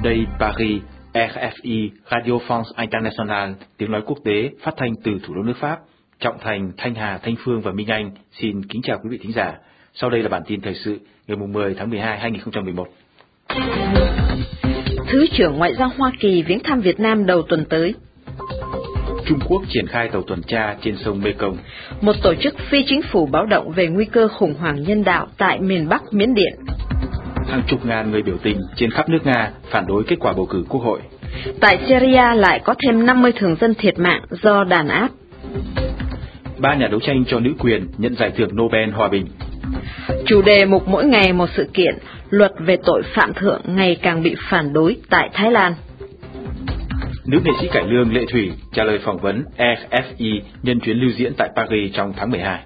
đây Paris, RFI, Radio France International, tiếng nói quốc tế phát thanh từ thủ đô nước Pháp. Trọng Thành, Thanh Hà, Thanh Phương và Minh Anh xin kính chào quý vị thính giả. Sau đây là bản tin thời sự ngày 10 tháng 12, 2011. Thứ trưởng Ngoại giao Hoa Kỳ viếng thăm Việt Nam đầu tuần tới. Trung Quốc triển khai tàu tuần tra trên sông Mekong. Một tổ chức phi chính phủ báo động về nguy cơ khủng hoảng nhân đạo tại miền Bắc Miến Điện. Hàng chục ngàn người biểu tình trên khắp nước Nga phản đối kết quả bầu cử quốc hội. Tại Syria lại có thêm 50 thường dân thiệt mạng do đàn áp. 3 nhà đấu tranh cho nữ quyền nhận giải thưởng Nobel Hòa bình. Chủ đề mục mỗi ngày một sự kiện, luật về tội phạm thượng ngày càng bị phản đối tại Thái Lan. Nữ nghệ sĩ cải lương Lệ Thủy trả lời phỏng vấn RFI nhân chuyến lưu diễn tại Paris trong tháng 12.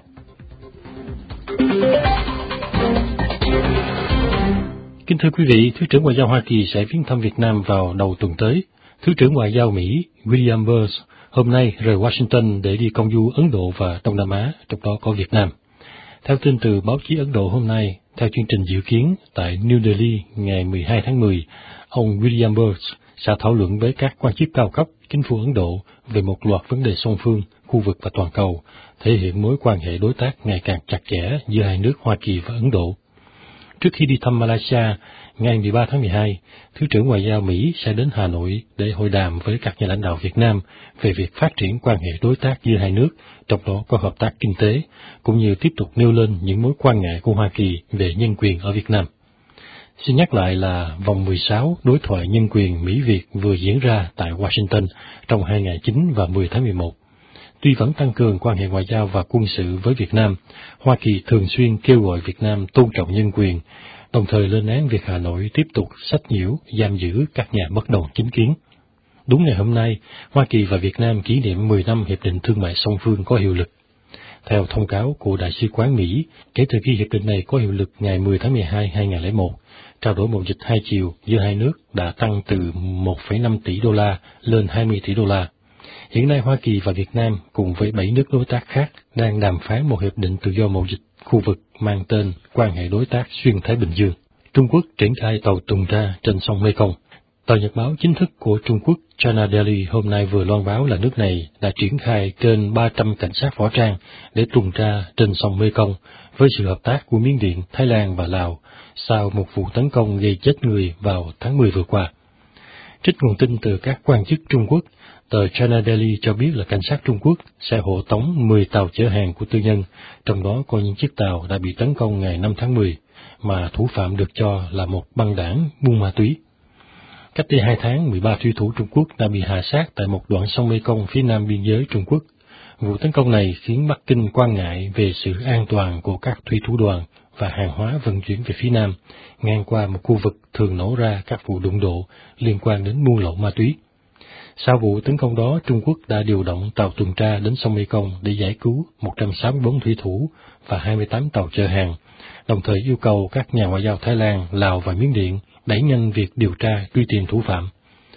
Kính thưa quý vị, Thứ trưởng Ngoại giao Hoa Kỳ sẽ viếng thăm Việt Nam vào đầu tuần tới. Thứ trưởng Ngoại giao Mỹ William Burns hôm nay rời Washington để đi công du Ấn Độ và Đông Nam Á, trong đó có Việt Nam. Theo tin từ báo chí Ấn Độ hôm nay, theo chương trình dự kiến tại New Delhi ngày 12 tháng 10, ông William Burns sẽ thảo luận với các quan chức cao cấp chính phủ Ấn Độ về một loạt vấn đề song phương, khu vực và toàn cầu, thể hiện mối quan hệ đối tác ngày càng chặt chẽ giữa hai nước Hoa Kỳ và Ấn Độ. Trước khi đi thăm Malaysia, ngày 13 tháng 12, Thứ trưởng Ngoại giao Mỹ sẽ đến Hà Nội để hội đàm với các nhà lãnh đạo Việt Nam về việc phát triển quan hệ đối tác giữa hai nước, trong đó có hợp tác kinh tế, cũng như tiếp tục nêu lên những mối quan ngại của Hoa Kỳ về nhân quyền ở Việt Nam. Xin nhắc lại là vòng 16 đối thoại nhân quyền Mỹ-Việt vừa diễn ra tại Washington trong 2 ngày 9 và 10 tháng 11. Tuy vẫn tăng cường quan hệ ngoại giao và quân sự với Việt Nam, Hoa Kỳ thường xuyên kêu gọi Việt Nam tôn trọng nhân quyền, đồng thời lên án việc Hà Nội tiếp tục sách nhiễu, giam giữ các nhà bất đồng chính kiến. Đúng ngày hôm nay, Hoa Kỳ và Việt Nam kỷ niệm 10 năm Hiệp định Thương mại song phương có hiệu lực. Theo thông cáo của Đại sứ quán Mỹ, kể từ khi hiệp định này có hiệu lực ngày 10 tháng 12, 2001, trao đổi mậu dịch hai chiều giữa hai nước đã tăng từ 1,5 tỷ đô la lên 20 tỷ đô la. Hiện nay Hoa Kỳ và Việt Nam cùng với 7 nước đối tác khác đang đàm phán một hiệp định tự do mậu dịch khu vực mang tên Quan hệ đối tác xuyên Thái Bình Dương. Trung Quốc triển khai tàu tuần tra trên sông Mekong. Tờ nhật báo chính thức của Trung Quốc China Daily hôm nay vừa loan báo là nước này đã triển khai trên 300 cảnh sát võ trang để tuần tra trên sông Mekong với sự hợp tác của Miến Điện, Thái Lan và Lào sau một vụ tấn công gây chết người vào tháng 10 vừa qua. Trích nguồn tin từ các quan chức Trung Quốc, tờ China Daily cho biết là cảnh sát Trung Quốc sẽ hộ tống 10 tàu chở hàng của tư nhân, trong đó có những chiếc tàu đã bị tấn công ngày 5 tháng 10, mà thủ phạm được cho là một băng đảng buôn ma túy. Cách đây 2 tháng, 13 thủy thủ Trung Quốc đã bị hạ sát tại một đoạn sông Mekong phía nam biên giới Trung Quốc. Vụ tấn công này khiến Bắc Kinh quan ngại về sự an toàn của các thủy thủ đoàn và hàng hóa vận chuyển về phía nam, ngang qua một khu vực thường nổ ra các vụ đụng độ liên quan đến buôn lậu ma túy. Sau vụ tấn công đó, Trung Quốc đã điều động tàu tuần tra đến sông Mekong để giải cứu 164 thủy thủ và 28 tàu chở hàng, đồng thời yêu cầu các nhà ngoại giao Thái Lan, Lào và Miến Điện đẩy nhanh việc điều tra truy tìm thủ phạm.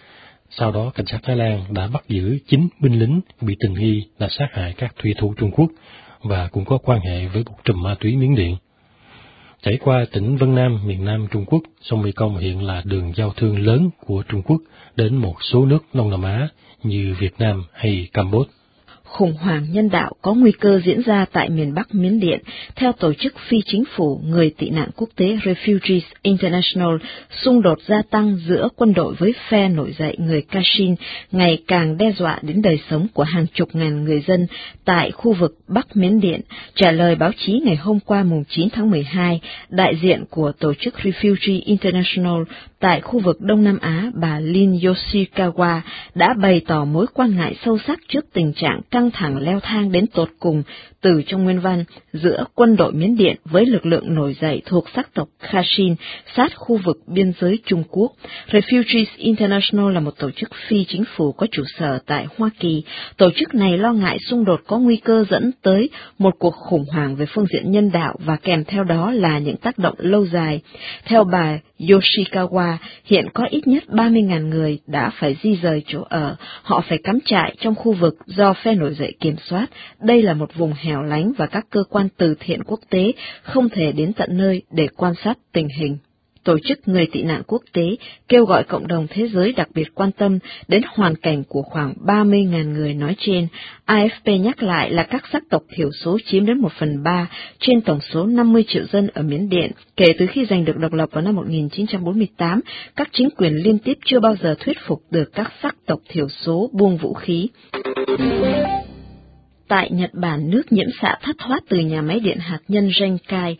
Sau đó, cảnh sát Thái Lan đã bắt giữ 9 binh lính bị tình nghi là sát hại các thủy thủ Trung Quốc và cũng có quan hệ với một trùm ma túy Miến Điện. Chảy qua tỉnh Vân Nam, miền Nam Trung Quốc, sông Mekong hiện là đường giao thương lớn của Trung Quốc đến một số nước Đông Nam Á như Việt Nam hay Campuchia. Khủng hoảng nhân đạo có nguy cơ diễn ra tại miền Bắc Miến Điện, theo tổ chức phi chính phủ người tị nạn quốc tế Refugees International. Xung đột gia tăng giữa quân đội với phe nổi dậy người Kachin ngày càng đe dọa đến đời sống của hàng chục ngàn người dân tại khu vực Bắc Miến Điện. Trả lời báo chí ngày hôm qua mùng 9 tháng 12, đại diện của tổ chức Refugees International tại khu vực Đông Nam Á, bà Lin Yoshikawa đã bày tỏ mối quan ngại sâu sắc trước tình trạng căng thẳng leo thang đến tột cùng từ trong nguyên văn giữa quân đội Miến Điện với lực lượng nổi dậy thuộc sắc tộc Kachin sát khu vực biên giới Trung Quốc. Refugees International là một tổ chức phi chính phủ có trụ sở tại Hoa Kỳ. Tổ chức này lo ngại xung đột có nguy cơ dẫn tới một cuộc khủng hoảng về phương diện nhân đạo và kèm theo đó là những tác động lâu dài. Theo bà Yoshikawa, hiện có ít nhất 30.000 người đã phải di rời chỗ ở. Họ phải cắm trại trong khu vực do phe nổi dậy kiểm soát. Đây là một vùng hẻo lánh và các cơ quan từ thiện quốc tế không thể đến tận nơi để quan sát tình hình. Tổ chức Người tị nạn quốc tế kêu gọi cộng đồng thế giới đặc biệt quan tâm đến hoàn cảnh của khoảng 30.000 người nói trên. AFP nhắc lại là các sắc tộc thiểu số chiếm đến 1/3 trên tổng số 50 triệu dân ở Miến Điện. Kể từ khi giành được độc lập vào năm 1948, các chính quyền liên tiếp chưa bao giờ thuyết phục được các sắc tộc thiểu số buông vũ khí. Tại Nhật Bản, nước nhiễm xạ thất thoát từ nhà máy điện hạt nhân Genkai.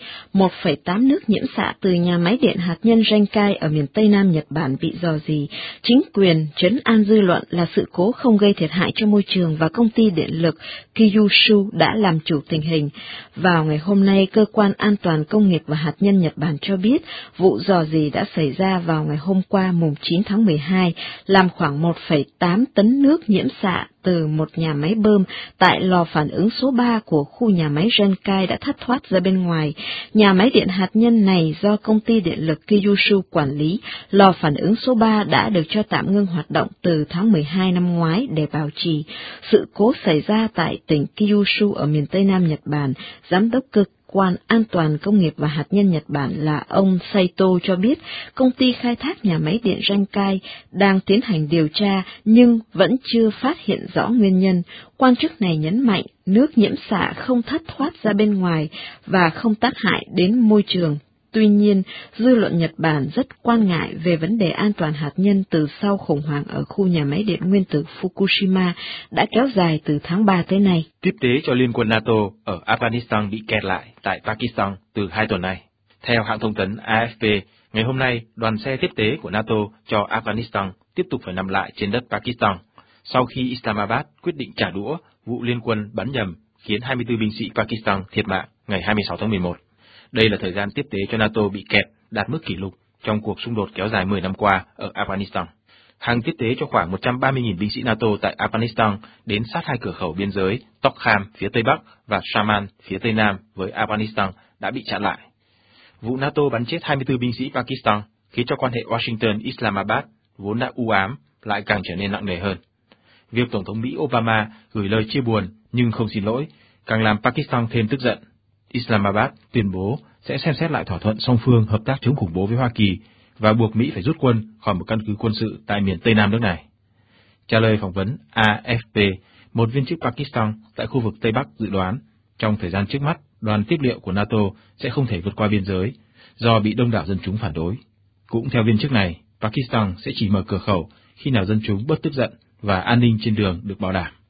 1,8 nước nhiễm xạ từ nhà máy điện hạt nhân Genkai ở miền Tây Nam Nhật Bản bị rò rỉ. Chính quyền trấn an dư luận là sự cố không gây thiệt hại cho môi trường và công ty điện lực Kyushu đã làm chủ tình hình. Vào ngày hôm nay, Cơ quan An toàn Công nghiệp và Hạt nhân Nhật Bản cho biết vụ rò rỉ đã xảy ra vào ngày hôm qua mùng 9 tháng 12, làm khoảng 1,8 tấn nước nhiễm xạ từ một nhà máy bơm tại lò phản ứng số 3 của khu nhà máy Genkai đã thất thoát ra bên ngoài. Nhà máy điện hạt nhân này do công ty điện lực Kyushu quản lý. Lò phản ứng số 3 đã được cho tạm ngưng hoạt động từ tháng 12 năm ngoái để bảo trì. Sự cố xảy ra tại tỉnh Kyushu ở miền Tây Nam Nhật Bản. Giám đốc Cơ quan An toàn Công nghiệp và Hạt nhân Nhật Bản là ông Saito cho biết công ty khai thác nhà máy điện Genkai đang tiến hành điều tra nhưng vẫn chưa phát hiện rõ nguyên nhân. Quan chức này nhấn mạnh nước nhiễm xạ không thất thoát ra bên ngoài và không tác hại đến môi trường. Tuy nhiên, dư luận Nhật Bản rất quan ngại về vấn đề an toàn hạt nhân từ sau khủng hoảng ở khu nhà máy điện nguyên tử Fukushima đã kéo dài từ tháng 3 tới nay. Tiếp tế cho Liên quân NATO ở Afghanistan bị kẹt lại tại Pakistan từ 2 tuần nay. Theo hãng thông tấn AFP, ngày hôm nay, đoàn xe tiếp tế của NATO cho Afghanistan tiếp tục phải nằm lại trên đất Pakistan, sau khi Islamabad quyết định trả đũa vụ liên quân bắn nhầm khiến 24 binh sĩ Pakistan thiệt mạng ngày 26 tháng 11. Đây là thời gian tiếp tế cho NATO bị kẹt đạt mức kỷ lục trong cuộc xung đột kéo dài 10 năm qua ở Afghanistan. Hàng tiếp tế cho khoảng 130.000 binh sĩ NATO tại Afghanistan đến sát hai cửa khẩu biên giới Tokham phía Tây Bắc và Shaman phía Tây Nam với Afghanistan đã bị chặn lại. Vụ NATO bắn chết 24 binh sĩ Pakistan khiến cho quan hệ Washington-Islamabad vốn đã u ám lại càng trở nên nặng nề hơn. Việc Tổng thống Mỹ Obama gửi lời chia buồn nhưng không xin lỗi càng làm Pakistan thêm tức giận. Islamabad tuyên bố sẽ xem xét lại thỏa thuận song phương hợp tác chống khủng bố với Hoa Kỳ và buộc Mỹ phải rút quân khỏi một căn cứ quân sự tại miền Tây Nam nước này. Trả lời phỏng vấn AFP, một viên chức Pakistan tại khu vực Tây Bắc dự đoán trong thời gian trước mắt, đoàn tiếp liệu của NATO sẽ không thể vượt qua biên giới do bị đông đảo dân chúng phản đối. Cũng theo viên chức này, Pakistan sẽ chỉ mở cửa khẩu khi nào dân chúng bớt tức giận và an ninh trên đường được bảo đảm.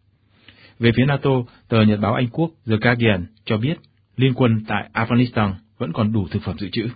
Về phía NATO, tờ Nhật báo Anh Quốc The Guardian cho biết liên quân tại Afghanistan vẫn còn đủ thực phẩm dự trữ.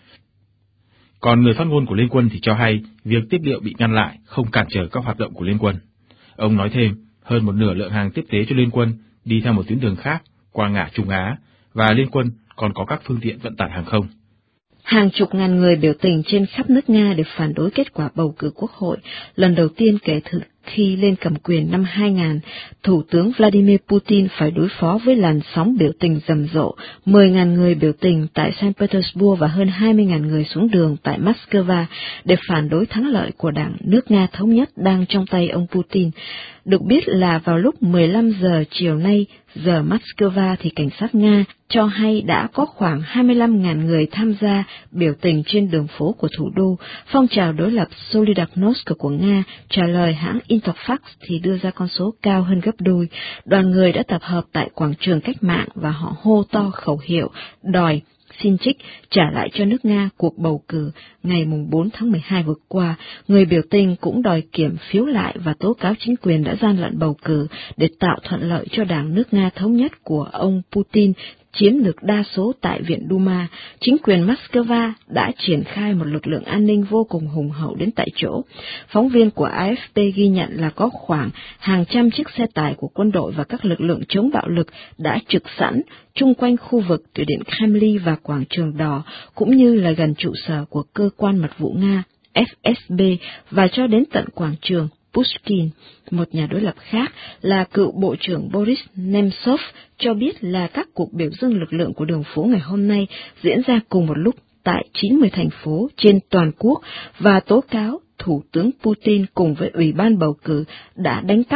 Còn người phát ngôn của liên quân thì cho hay việc tiếp liệu bị ngăn lại không cản trở các hoạt động của liên quân. Ông nói thêm, hơn một nửa lượng hàng tiếp tế cho liên quân đi theo một tuyến đường khác qua ngã Trung Á và liên quân còn có các phương tiện vận tải hàng không. Hàng chục ngàn người biểu tình trên khắp nước Nga để phản đối kết quả bầu cử quốc hội, lần đầu tiên kể từ khi lên cầm quyền năm 2000, Thủ tướng Vladimir Putin phải đối phó với làn sóng biểu tình rầm rộ, 10.000 người biểu tình tại Saint Petersburg và hơn 20.000 người xuống đường tại Moscow để phản đối thắng lợi của Đảng nước Nga Thống nhất đang trong tay ông Putin. Được biết là vào lúc 15 giờ chiều nay, giờ Moscow thì cảnh sát Nga cho hay đã có khoảng 25.000 người tham gia biểu tình trên đường phố của thủ đô. Phong trào đối lập Solidarnosc của Nga trả lời hãng Interfax thì đưa ra con số cao hơn gấp đôi. Đoàn người đã tập hợp tại quảng trường Cách mạng và họ hô to khẩu hiệu đòi xin trích trả lại cho nước Nga cuộc bầu cử ngày 4 tháng 12 vừa qua. Người biểu tình cũng đòi kiểm phiếu lại và tố cáo chính quyền đã gian lận bầu cử để tạo thuận lợi cho Đảng nước Nga Thống nhất của ông Putin chiếm được đa số tại Viện Duma. Chính quyền Moscow đã triển khai một lực lượng an ninh vô cùng hùng hậu đến tại chỗ. Phóng viên của AFP ghi nhận là có khoảng hàng trăm chiếc xe tải của quân đội và các lực lượng chống bạo lực đã trực sẵn chung quanh khu vực từ điện Kremlin và quảng trường Đỏ, cũng như là gần trụ sở của cơ quan mật vụ Nga FSB và cho đến tận quảng trường Pushkin. Một nhà đối lập khác là cựu Bộ trưởng Boris Nemtsov cho biết là các cuộc biểu dưng lực lượng của đường phố ngày hôm nay diễn ra cùng một lúc tại 90 thành phố trên toàn quốc và tố cáo Thủ tướng Putin cùng với Ủy ban bầu cử đã đánh cắp mất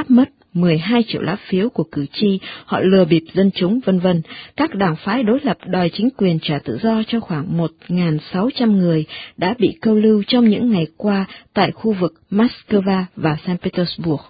12 triệu lá phiếu của cử tri, họ lừa bịp dân chúng, vân vân. Các đảng phái đối lập đòi chính quyền trả tự do cho khoảng 1.600 người đã bị câu lưu trong những ngày qua tại khu vực Moscow và Saint Petersburg.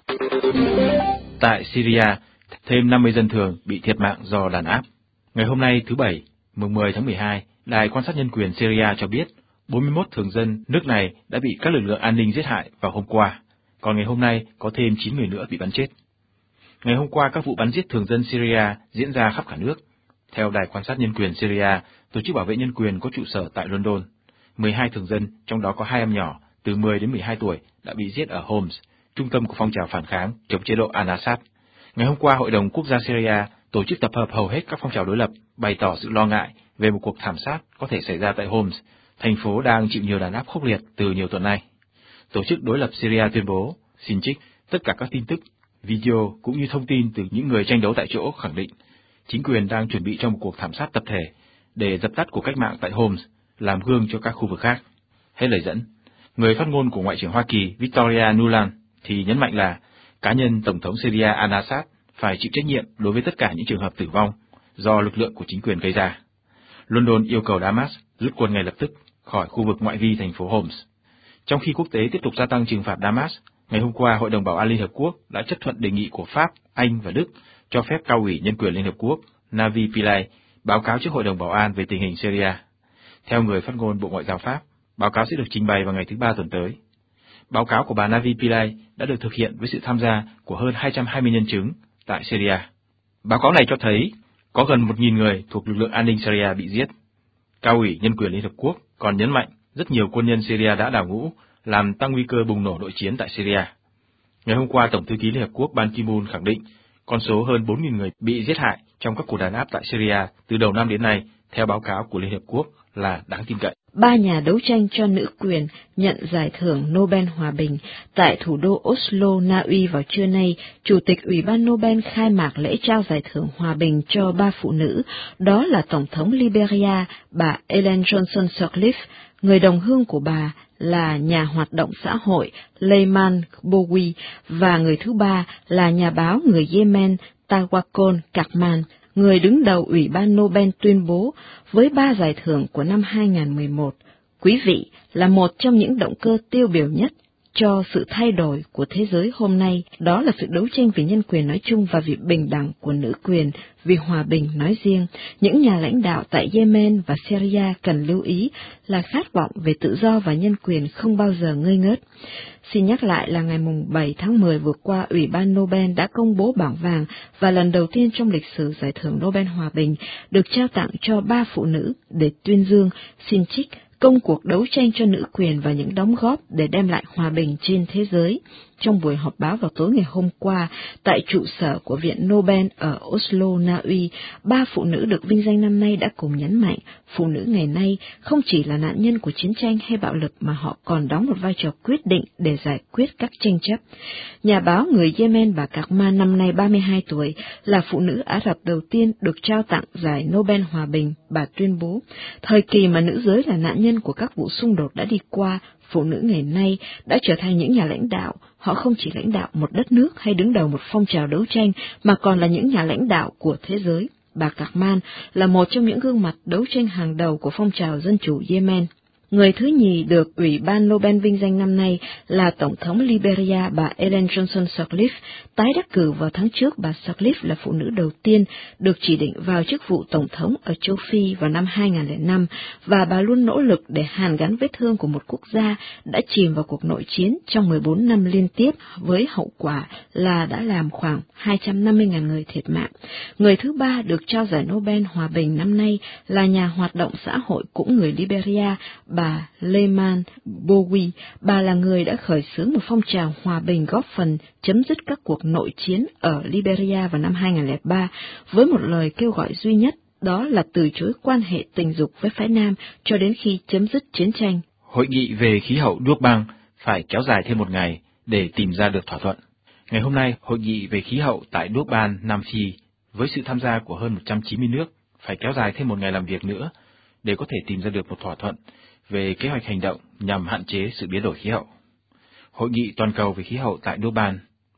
Tại Syria, thêm 50 dân thường bị thiệt mạng do đàn áp. Ngày hôm nay thứ Bảy, mùng 10 tháng 12, Đài quan sát nhân quyền Syria cho biết 41 thường dân nước này đã bị các lực lượng an ninh giết hại vào hôm qua, còn ngày hôm nay có thêm 9 người nữa bị bắn chết. Ngày hôm qua, các vụ bắn giết thường dân Syria diễn ra khắp cả nước. Theo Đài quan sát nhân quyền Syria, tổ chức bảo vệ nhân quyền có trụ sở tại London, 12 thường dân, trong đó có 2 em nhỏ từ 10 đến 12 tuổi, đã bị giết ở Homs, trung tâm của phong trào phản kháng chống chế độ Al-Assad. Ngày hôm qua, Hội đồng Quốc gia Syria, tổ chức tập hợp hầu hết các phong trào đối lập, bày tỏ sự lo ngại về một cuộc thảm sát có thể xảy ra tại Homs, thành phố đang chịu nhiều đàn áp khốc liệt từ nhiều tuần nay. Tổ chức đối lập Syria tuyên bố, xin trích, tất cả các tin tức, video cũng như thông tin từ những người tranh đấu tại chỗ khẳng định chính quyền đang chuẩn bị cho một cuộc thảm sát tập thể để dập tắt cuộc cách mạng tại Homs, làm gương cho các khu vực khác. Hết lời dẫn, người phát ngôn của Ngoại trưởng Hoa Kỳ Victoria Nuland thì nhấn mạnh là cá nhân Tổng thống Syria Al-Assad phải chịu trách nhiệm đối với tất cả những trường hợp tử vong do lực lượng của chính quyền gây ra. London yêu cầu Damas rút quân ngay lập tức khỏi khu vực ngoại vi thành phố Homs. Trong khi quốc tế tiếp tục gia tăng trừng phạt Damas, ngày hôm qua Hội đồng Bảo an Liên Hợp Quốc đã chấp thuận đề nghị của Pháp, Anh và Đức cho phép Cao ủy Nhân quyền Liên Hợp Quốc Navi Pillay báo cáo trước Hội đồng Bảo an về tình hình Syria. Theo người phát ngôn Bộ Ngoại giao Pháp, báo cáo sẽ được trình bày vào ngày thứ Ba tuần tới. Báo cáo của bà Navi Pillay đã được thực hiện với sự tham gia của hơn 220 nhân chứng tại Syria. Báo cáo này cho thấy có gần 1.000 người thuộc lực lượng an ninh Syria bị giết. Cao ủy Nhân quyền Liên Hợp Quốc còn nhấn mạnh rất nhiều quân nhân Syria đã đào ngũ, làm tăng nguy cơ bùng nổ nội chiến tại Syria. Ngày hôm qua, Tổng thư ký Liên Hợp Quốc Ban Ki-moon khẳng định con số hơn 4.000 người bị giết hại trong các cuộc đàn áp tại Syria từ đầu năm đến nay, theo báo cáo của Liên Hợp Quốc, là đáng tin cậy. 3 nhà đấu tranh cho nữ quyền nhận giải thưởng Nobel Hòa bình. Tại thủ đô Oslo, Na Uy vào trưa nay, Chủ tịch Ủy ban Nobel khai mạc lễ trao giải thưởng Hòa bình cho 3 phụ nữ, đó là Tổng thống Liberia, bà Ellen Johnson Sirleaf, người đồng hương của bà là nhà hoạt động xã hội Leyman Bowie, và người thứ ba là nhà báo người Yemen Tawakkol Kakman. Người đứng đầu Ủy ban Nobel tuyên bố với 3 giải thưởng của năm 2011, quý vị là một trong những động cơ tiêu biểu nhất cho sự thay đổi của thế giới hôm nay, đó là sự đấu tranh vì nhân quyền nói chung và vì bình đẳng của nữ quyền, vì hòa bình nói riêng. Những nhà lãnh đạo tại Yemen và Syria cần lưu ý là khát vọng về tự do và nhân quyền không bao giờ ngơi ngớt. Xin nhắc lại là ngày 7 tháng 10 vừa qua, Ủy ban Nobel đã công bố bảng vàng và lần đầu tiên trong lịch sử giải thưởng Nobel Hòa bình được trao tặng cho 3 phụ nữ để tuyên dương, xin trích công cuộc đấu tranh cho nữ quyền và những đóng góp để đem lại hòa bình trên thế giới. Trong buổi họp báo vào tối ngày hôm qua, tại trụ sở của Viện Nobel ở Oslo, Na Uy, 3 phụ nữ được vinh danh năm nay đã cùng nhấn mạnh, phụ nữ ngày nay không chỉ là nạn nhân của chiến tranh hay bạo lực mà họ còn đóng một vai trò quyết định để giải quyết các tranh chấp. Nhà báo người Yemen bà Kakman năm nay 32 tuổi, là phụ nữ Ả Rập đầu tiên được trao tặng giải Nobel Hòa bình. Bà tuyên bố, thời kỳ mà nữ giới là nạn nhân của các vụ xung đột đã đi qua, phụ nữ ngày nay đã trở thành những nhà lãnh đạo. Họ không chỉ lãnh đạo một đất nước hay đứng đầu một phong trào đấu tranh, mà còn là những nhà lãnh đạo của thế giới. Bà Kakman là một trong những gương mặt đấu tranh hàng đầu của phong trào dân chủ Yemen. Người thứ nhì được Ủy ban Nobel vinh danh năm nay là Tổng thống Liberia bà Ellen Johnson Sirleaf. Tái đắc cử vào tháng trước, bà Sirleaf là phụ nữ đầu tiên được chỉ định vào chức vụ Tổng thống ở châu Phi vào năm 2005, và bà luôn nỗ lực để hàn gắn vết thương của một quốc gia đã chìm vào cuộc nội chiến trong 14 năm liên tiếp, với hậu quả là đã làm khoảng 250.000 người thiệt mạng. Người thứ ba được trao giải Nobel Hòa bình năm nay là nhà hoạt động xã hội cũng người Liberia, bà Leyman Bowie. Bà là người đã khởi xướng một phong trào hòa bình góp phần chấm dứt các cuộc nội chiến ở Liberia vào năm 2003 với một lời kêu gọi duy nhất, đó là từ chối quan hệ tình dục với phái nam cho đến khi chấm dứt chiến tranh. Hội nghị về khí hậu Durban phải kéo dài thêm một ngày để tìm ra được thỏa thuận. Ngày hôm nay, hội nghị về khí hậu tại Durban, Nam Phi, với sự tham gia của hơn 190 nước, phải kéo dài thêm một ngày làm việc nữa để có thể tìm ra được một thỏa thuận về kế hoạch hành động nhằm hạn chế sự biến đổi khí hậu. Hội nghị toàn cầu về khí hậu tại Durban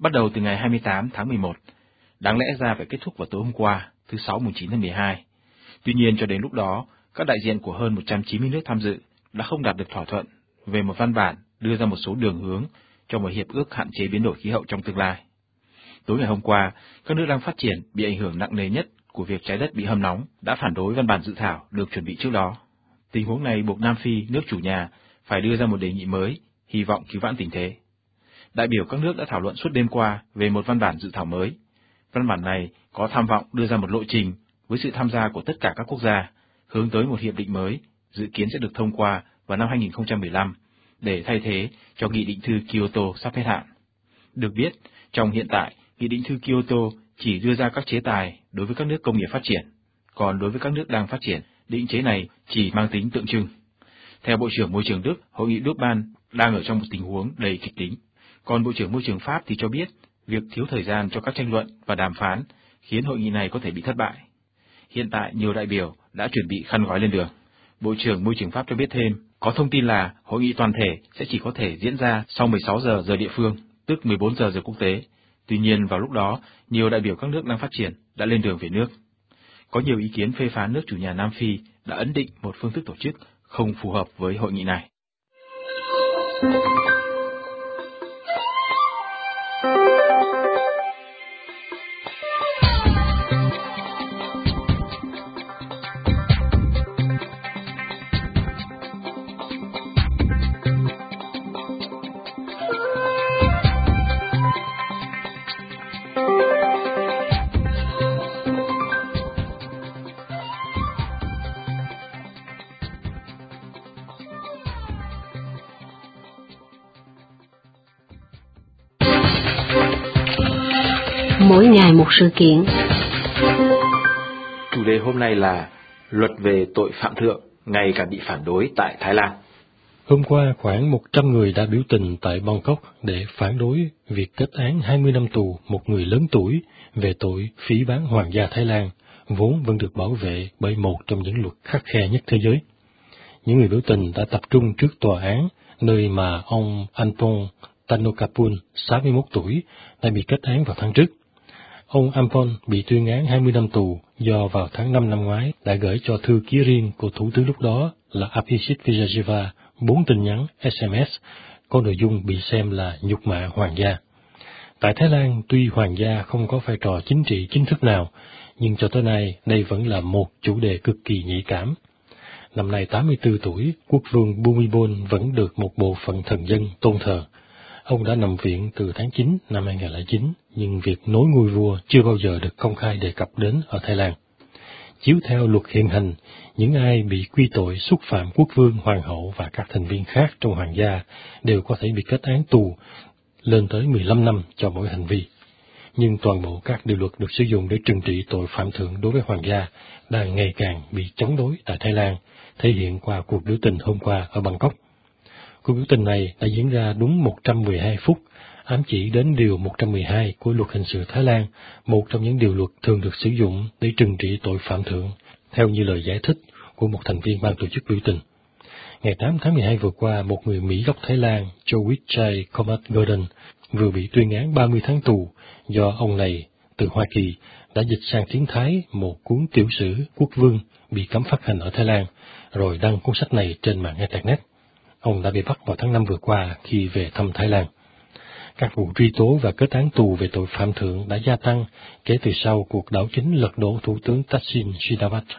bắt đầu từ ngày 28 tháng 11, đáng lẽ ra phải kết thúc vào tối hôm qua, thứ Sáu mùng 9 tháng 12. Tuy nhiên cho đến lúc đó, các đại diện của hơn 190 nước tham dự đã không đạt được thỏa thuận về một văn bản đưa ra một số đường hướng cho một hiệp ước hạn chế biến đổi khí hậu trong tương lai. Tối ngày hôm qua, các nước đang phát triển bị ảnh hưởng nặng nề nhất của việc trái đất bị hâm nóng đã phản đối văn bản dự thảo được chuẩn bị trước đó. Tình huống này buộc Nam Phi, nước chủ nhà, phải đưa ra một đề nghị mới, hy vọng cứu vãn tình thế. Đại biểu các nước đã thảo luận suốt đêm qua về một văn bản dự thảo mới. Văn bản này có tham vọng đưa ra một lộ trình với sự tham gia của tất cả các quốc gia, hướng tới một hiệp định mới, dự kiến sẽ được thông qua vào năm 2015, để thay thế cho Nghị định thư Kyoto sắp hết hạn. Được biết, trong hiện tại, Nghị định thư Kyoto chỉ đưa ra các chế tài đối với các nước công nghiệp phát triển, còn đối với các nước đang phát triển, định chế này chỉ mang tính tượng trưng. Theo Bộ trưởng Môi trường Đức, Hội nghị Durban đang ở trong một tình huống đầy kịch tính. Còn Bộ trưởng Môi trường Pháp thì cho biết, việc thiếu thời gian cho các tranh luận và đàm phán khiến hội nghị này có thể bị thất bại. Hiện tại, nhiều đại biểu đã chuẩn bị khăn gói lên đường. Bộ trưởng Môi trường Pháp cho biết thêm, có thông tin là hội nghị toàn thể sẽ chỉ có thể diễn ra sau 16 giờ địa phương, tức 14 giờ quốc tế. Tuy nhiên, vào lúc đó, nhiều đại biểu các nước đang phát triển đã lên đường về nước. Có nhiều ý kiến phê phán nước chủ nhà Nam Phi đã ấn định một phương thức tổ chức không phù hợp với hội nghị này. Mỗi ngày một sự kiện. Chủ đề hôm nay là luật về tội phạm thượng ngày càng bị phản đối tại Thái Lan. Hôm qua, khoảng 100 người đã biểu tình tại Bangkok để phản đối việc kết án 20 năm tù một người lớn tuổi về tội phỉ báng hoàng gia Thái Lan, vốn vẫn được bảo vệ bởi một trong những luật khắt khe nhất thế giới. Những người biểu tình đã tập trung trước tòa án, nơi mà ông Ampon Tanokapul, 61 tuổi, đã bị kết án vào tháng trước. Ông Ampon bị tuyên án 20 năm tù do vào tháng 5 năm ngoái đã gửi cho thư ký riêng của Thủ tướng lúc đó là Abhisit Vejayeva 4 tin nhắn SMS có nội dung bị xem là nhục mạ hoàng gia. Tại Thái Lan, tuy hoàng gia không có vai trò chính trị chính thức nào, nhưng cho tới nay đây vẫn là một chủ đề cực kỳ nhạy cảm. Năm nay 84 tuổi, quốc vương Bhumibol vẫn được một bộ phận thần dân tôn thờ. Ông đã nằm viện từ tháng 9 năm 2009, nhưng việc nối ngôi vua chưa bao giờ được công khai đề cập đến ở Thái Lan. Chiếu theo luật hiện hành, những ai bị quy tội xúc phạm quốc vương, hoàng hậu và các thành viên khác trong hoàng gia đều có thể bị kết án tù lên tới 15 năm cho mỗi hành vi. Nhưng toàn bộ các điều luật được sử dụng để trừng trị tội phạm thượng đối với hoàng gia đang ngày càng bị chống đối tại Thái Lan, thể hiện qua cuộc biểu tình hôm qua ở Bangkok. Cuộc biểu tình này đã diễn ra đúng 112 phút, ám chỉ đến điều 112 của luật hình sự Thái Lan, một trong những điều luật thường được sử dụng để trừng trị tội phạm thượng, theo như lời giải thích của một thành viên ban tổ chức biểu tình. Ngày 8 tháng 12 vừa qua, một người Mỹ gốc Thái Lan, Jowichai Komat-Gordon, vừa bị tuyên án 30 tháng tù do ông này, từ Hoa Kỳ, đã dịch sang tiếng Thái một cuốn tiểu sử quốc vương bị cấm phát hành ở Thái Lan, rồi đăng cuốn sách này trên mạng Internet. Ông đã bị bắt vào tháng 5 vừa qua khi về thăm Thái Lan. Các vụ truy tố và kết án tù về tội phạm thượng đã gia tăng kể từ sau cuộc đảo chính lật đổ Thủ tướng Thaksin Shinawatra.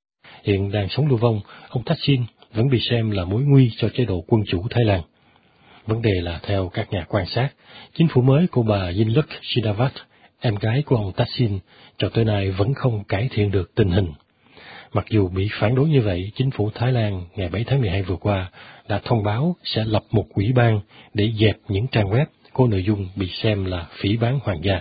Hiện đang sống lưu vong, ông Thaksin vẫn bị xem là mối nguy cho chế độ quân chủ Thái Lan. Vấn đề là theo các nhà quan sát, chính phủ mới của bà Yingluck Shinawatra, em gái của ông Thaksin, cho tới nay vẫn không cải thiện được tình hình. Mặc dù bị phản đối như vậy, chính phủ Thái Lan ngày 7 tháng 12 vừa qua đã thông báo sẽ lập một ủy ban để dẹp những trang web có nội dung bị xem là phỉ báng hoàng gia.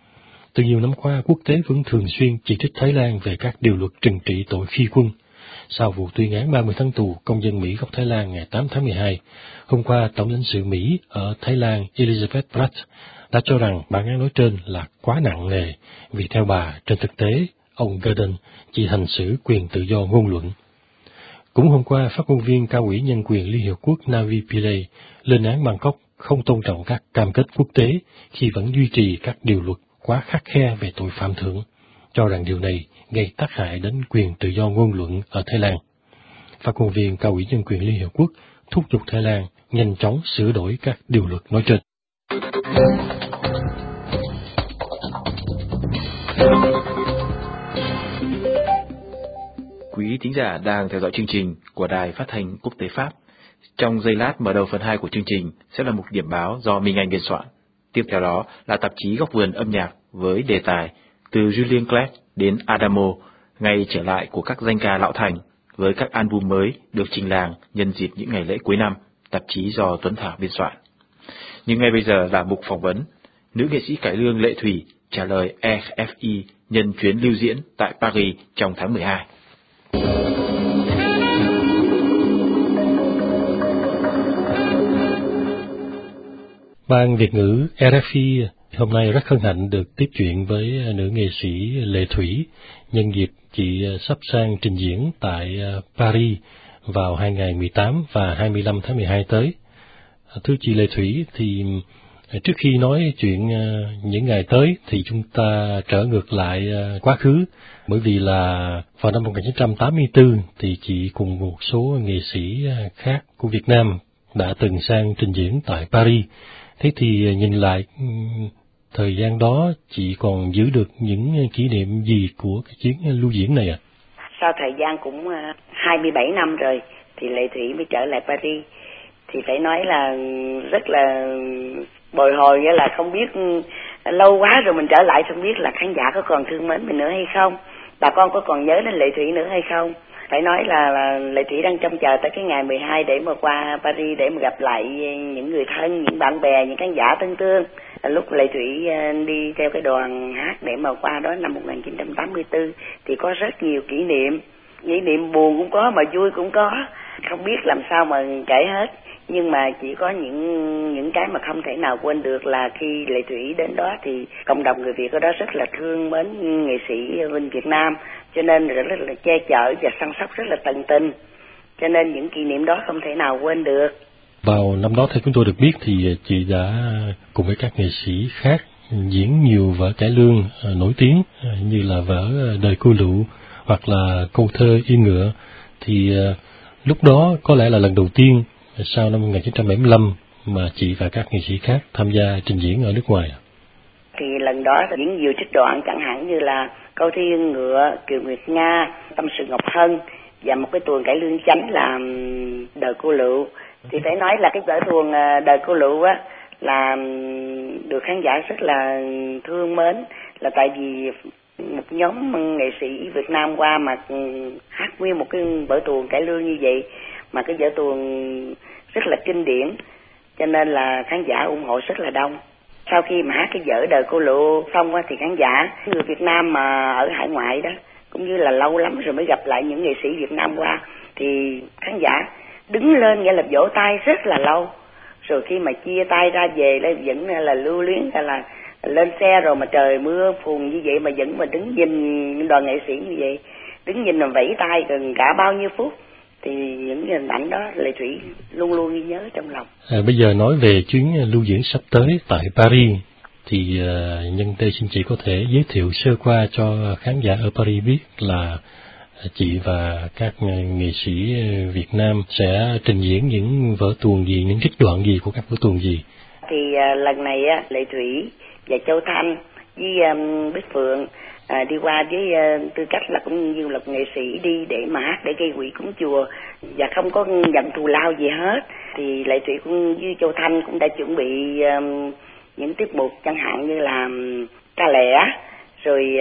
Từ nhiều năm qua, quốc tế vẫn thường xuyên chỉ trích Thái Lan về các điều luật trừng trị tội phi quân. Sau vụ tuyên án 30 tháng tù công dân Mỹ gốc Thái Lan ngày 8 tháng 12, hôm qua Tổng lãnh sự Mỹ ở Thái Lan Elizabeth Pratt đã cho rằng bản án nói trên là quá nặng nề, vì theo bà, trên thực tế, ông Gordon chỉ hành xử quyền tự do ngôn luận. Cũng hôm qua, phát ngôn viên cao ủy nhân quyền Liên Hiệp Quốc Navi Pillay lên án Bangkok không tôn trọng các cam kết quốc tế khi vẫn duy trì các điều luật quá khắt khe về tội phạm thượng, cho rằng điều này gây tác hại đến quyền tự do ngôn luận ở Thái Lan. Phát ngôn viên Cao ủy Nhân quyền Liên Hiệp Quốc thúc giục Thái Lan nhanh chóng sửa đổi các điều luật nói trên. Quý thính giả đang theo dõi chương trình của Đài Phát thanh Quốc tế Pháp. Trong giây lát mở đầu phần 2 của chương trình sẽ là một điểm báo do Minh Anh biên soạn. Tiếp theo đó là tạp chí Góc vườn âm nhạc với đề tài từ Julien Clerc đến Adamo, ngày trở lại của các danh ca lão thành với các album mới được trình làng nhân dịp những ngày lễ cuối năm, tạp chí do Tuấn Thảo biên soạn. Nhưng ngay bây giờ là mục phỏng vấn. Nữ nghệ sĩ cải lương Lệ Thủy trả lời RFI nhân chuyến lưu diễn tại Paris trong tháng 12. Ban Việt ngữ RFI hôm nay rất hân hạnh được tiếp chuyện với nữ nghệ sĩ Lệ Thủy nhân dịp chị sắp sang trình diễn tại Paris vào 2 ngày 18 và 25 tháng 12 tới. Thưa chị Lệ Thủy, thì trước khi nói chuyện những ngày tới thì chúng ta trở ngược lại quá khứ, bởi vì là vào năm 1984 thì chị cùng một số nghệ sĩ khác của Việt Nam đã từng sang trình diễn tại Paris. Thế thì nhìn lại thời gian đó, chị còn giữ được những kỷ niệm gì của cái chuyến lưu diễn này ạ? Sau thời gian cũng 27 năm rồi thì Lệ Thủy mới trở lại Paris, thì phải nói là rất là bồi hồi, nghĩa là không biết lâu quá rồi mình trở lại, không biết là khán giả có còn thương mến mình nữa hay không, bà con có còn nhớ đến Lệ Thủy nữa hay không. Phải nói là Lệ Thủy đang trông chờ tới cái ngày 12 để mà qua Paris để mà gặp lại những người thân, những bạn bè, những khán giả thân thương. Lúc Lệ Thủy đi theo cái đoàn hát để mà qua đó năm 1984 thì có rất nhiều kỷ niệm buồn cũng có mà vui cũng có, không biết làm sao mà kể hết. Nhưng mà chỉ có những cái mà không thể nào quên được là khi Lệ Thủy đến đó thì cộng đồng người Việt ở đó rất là thương mến nghệ sĩ bên Việt Nam, cho nên rất là che chở và săn sóc rất là tận tình, cho nên những kỷ niệm đó không thể nào quên được. Vào năm đó theo chúng tôi được biết thì chị đã cùng với các nghệ sĩ khác diễn nhiều vở cải lương nổi tiếng như là vở Đời Cô Lựu hoặc là Câu thơ Yên Ngựa. Thì lúc đó có lẽ là lần đầu tiên sau năm 1975 mà chị và các nghệ sĩ khác tham gia trình diễn ở nước ngoài. Thì lần đó diễn nhiều trích đoạn, chẳng hạn như là Câu thơ Yên Ngựa, Kiều Nguyệt Nga, Tâm sự Ngọc Hân và một cái tuồng cải lương chánh là Đời Cô Lựu. Thì phải nói là cái vở tuồng Đời Cô Lựu á là được khán giả rất là thương mến, là tại vì một nhóm nghệ sĩ Việt Nam qua mà hát nguyên một cái vở tuồng cải lương như vậy, mà cái vở tuồng rất là kinh điển, cho nên là khán giả ủng hộ rất là đông. Sau khi mà hát cái vở Đời Cô Lựu xong á thì khán giả người Việt Nam mà ở hải ngoại đó, cũng như là lâu lắm rồi mới gặp lại những nghệ sĩ Việt Nam qua, thì khán giả đứng lên nghĩa là vỗ tay rất là lâu. Rồi khi mà chia tay ra về đó vẫn là lưu luyến, là lên xe rồi mà trời mưa phùn như vậy mà vẫn mà đứng nhìn đoàn nghệ sĩ như vậy, đứng nhìn làm vẫy tay gần cả bao nhiêu phút. Thì những hình ảnh đó Lệ Thủy luôn luôn ghi nhớ trong lòng. Bây giờ nói về chuyến lưu diễn sắp tới tại Paris thì nhân đây xin chị có thể giới thiệu sơ qua cho khán giả ở Paris biết là chị và các nghệ sĩ Việt Nam sẽ trình diễn những vở tuồng gì, những trích đoạn gì của các vở tuồng gì. Thì lần này Lệ Thủy và Châu Thanh với Bích Phượng đi qua với tư cách là cũng như là nghệ sĩ đi để mà hát để gây quỹ cúng chùa và không có nhận thù lao gì hết. Thì Lệ Thủy cũng với Châu Thanh cũng đã chuẩn bị những tiết mục chẳng hạn như là ca lẻ, rồi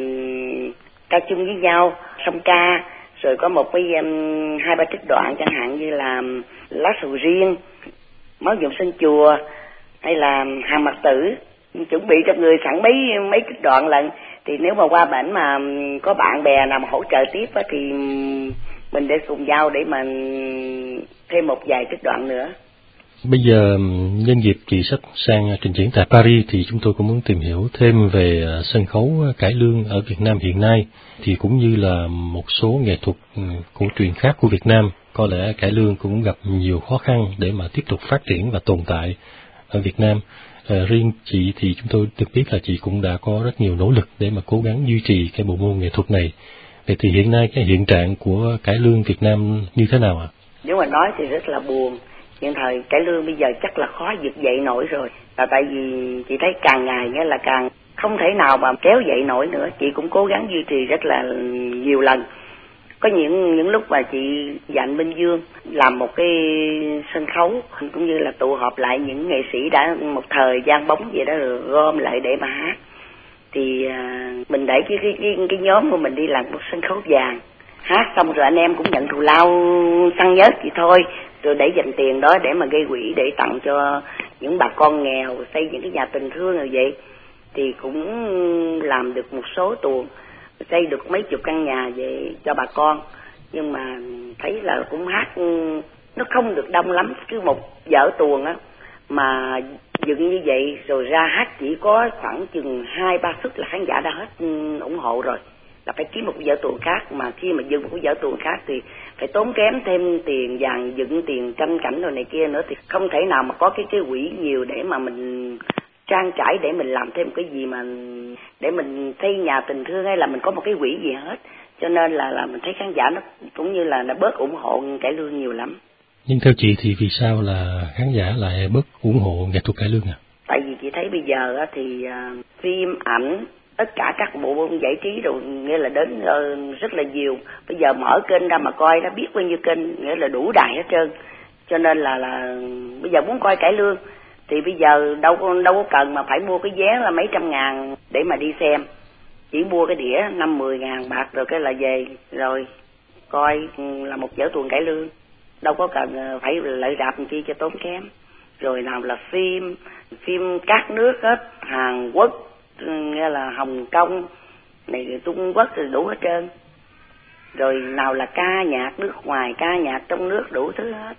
ca chung với nhau, song ca, rồi có một cái 2-3 trích đoạn chẳng hạn như là Lá Sầu Riêng, Máu Dòng Sân Chùa hay là Hàng Mặt Tử, chuẩn bị cho người sẵn mấy trích đoạn lận. Thì nếu mà qua bển mà có bạn bè nào mà hỗ trợ tiếp á, thì mình để cùng nhau để mà thêm một vài trích đoạn nữa. Bây giờ nhân dịp chị sắp sang trình diễn tại Paris thì chúng tôi cũng muốn tìm hiểu thêm về sân khấu cải lương ở Việt Nam hiện nay, thì cũng như là một số nghệ thuật cổ truyền khác của Việt Nam. Có lẽ cải lương cũng gặp nhiều khó khăn để mà tiếp tục phát triển và tồn tại. ở Việt Nam. Riêng chị thì chúng tôi được biết là chị cũng đã có rất nhiều nỗ lực để mà cố gắng duy trì cái bộ môn nghệ thuật này. Vậy thì hiện nay cái hiện trạng của cải lương Việt Nam như thế nào ạ? Nếu mà nói thì rất là buồn. Hiện thời cải lương bây giờ chắc là khó vực dậy nổi rồi. Là tại vì chị thấy càng ngày nghĩa là càng không thể nào mà kéo dậy nổi nữa. Chị cũng cố gắng duy trì rất là nhiều lần. Có những lúc mà chị dặn Minh Dương làm một cái sân khấu cũng như là tụ họp lại những nghệ sĩ đã một thời gian bóng vậy đó, rồi gom lại để mà hát. Thì mình đẩy cái nhóm của mình đi làm một sân khấu vàng, hát xong rồi anh em cũng nhận thù lao săn nhớt vậy thôi, rồi để dành tiền đó để mà gây quỹ để tặng cho những bà con nghèo, xây những cái nhà tình thương rồi vậy. Thì cũng làm được một số tuồng, xây được mấy chục căn nhà về cho bà con. Nhưng mà thấy là cũng hát nó không được đông lắm, cứ một vở tuồng á mà dựng như vậy rồi ra hát chỉ có khoảng chừng 2-3 suất là khán giả đã hết ủng hộ rồi. Là phải kiếm một vở tuồng khác, mà khi mà dựng một vở tuồng khác thì phải tốn kém thêm tiền dàn dựng, tiền tranh cảnh rồi này kia nữa, thì không thể nào mà có cái quỹ nhiều để mà mình trang trải để mình làm thêm cái gì mà để mình xây nhà tình thương hay là mình có một cái quỹ gì hết. Cho nên là mình thấy khán giả nó cũng như là nó bớt ủng hộ cải lương nhiều lắm. Nhưng theo chị thì vì sao là khán giả lại bớt ủng hộ nghệ thuật cải lương à? Tại vì chị thấy bây giờ thì phim ảnh tất cả các bộ môn giải trí rồi nghĩa là đến rất là nhiều. Bây giờ mở kênh ra mà coi nó biết bao nhiêu kênh, nghĩa là đủ đài hết trơn. Cho nên là bây giờ muốn coi cải lương thì bây giờ đâu có cần mà phải mua cái vé là mấy trăm ngàn để mà đi xem. Chỉ mua cái đĩa 5-10 ngàn bạc rồi cái là về rồi coi là một vở tuồng cải lương. Đâu có cần phải lợi rạp chi cho tốn kém. Rồi nào là phim các nước hết, Hàn Quốc, nghe là Hồng Kông, này Trung Quốc rồi đủ hết trơn. Rồi nào là ca nhạc nước ngoài, ca nhạc trong nước đủ thứ hết.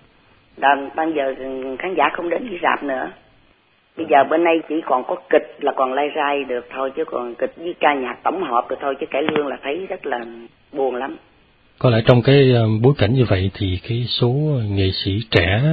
Bây giờ khán giả không đến đi rạp nữa. Bây giờ bên đây chỉ còn có kịch là còn lay rai được thôi, chứ còn kịch với ca nhạc tổng hợp được thôi, chứ cải lương là thấy rất là buồn lắm. Có lẽ trong cái bối cảnh như vậy thì cái số nghệ sĩ trẻ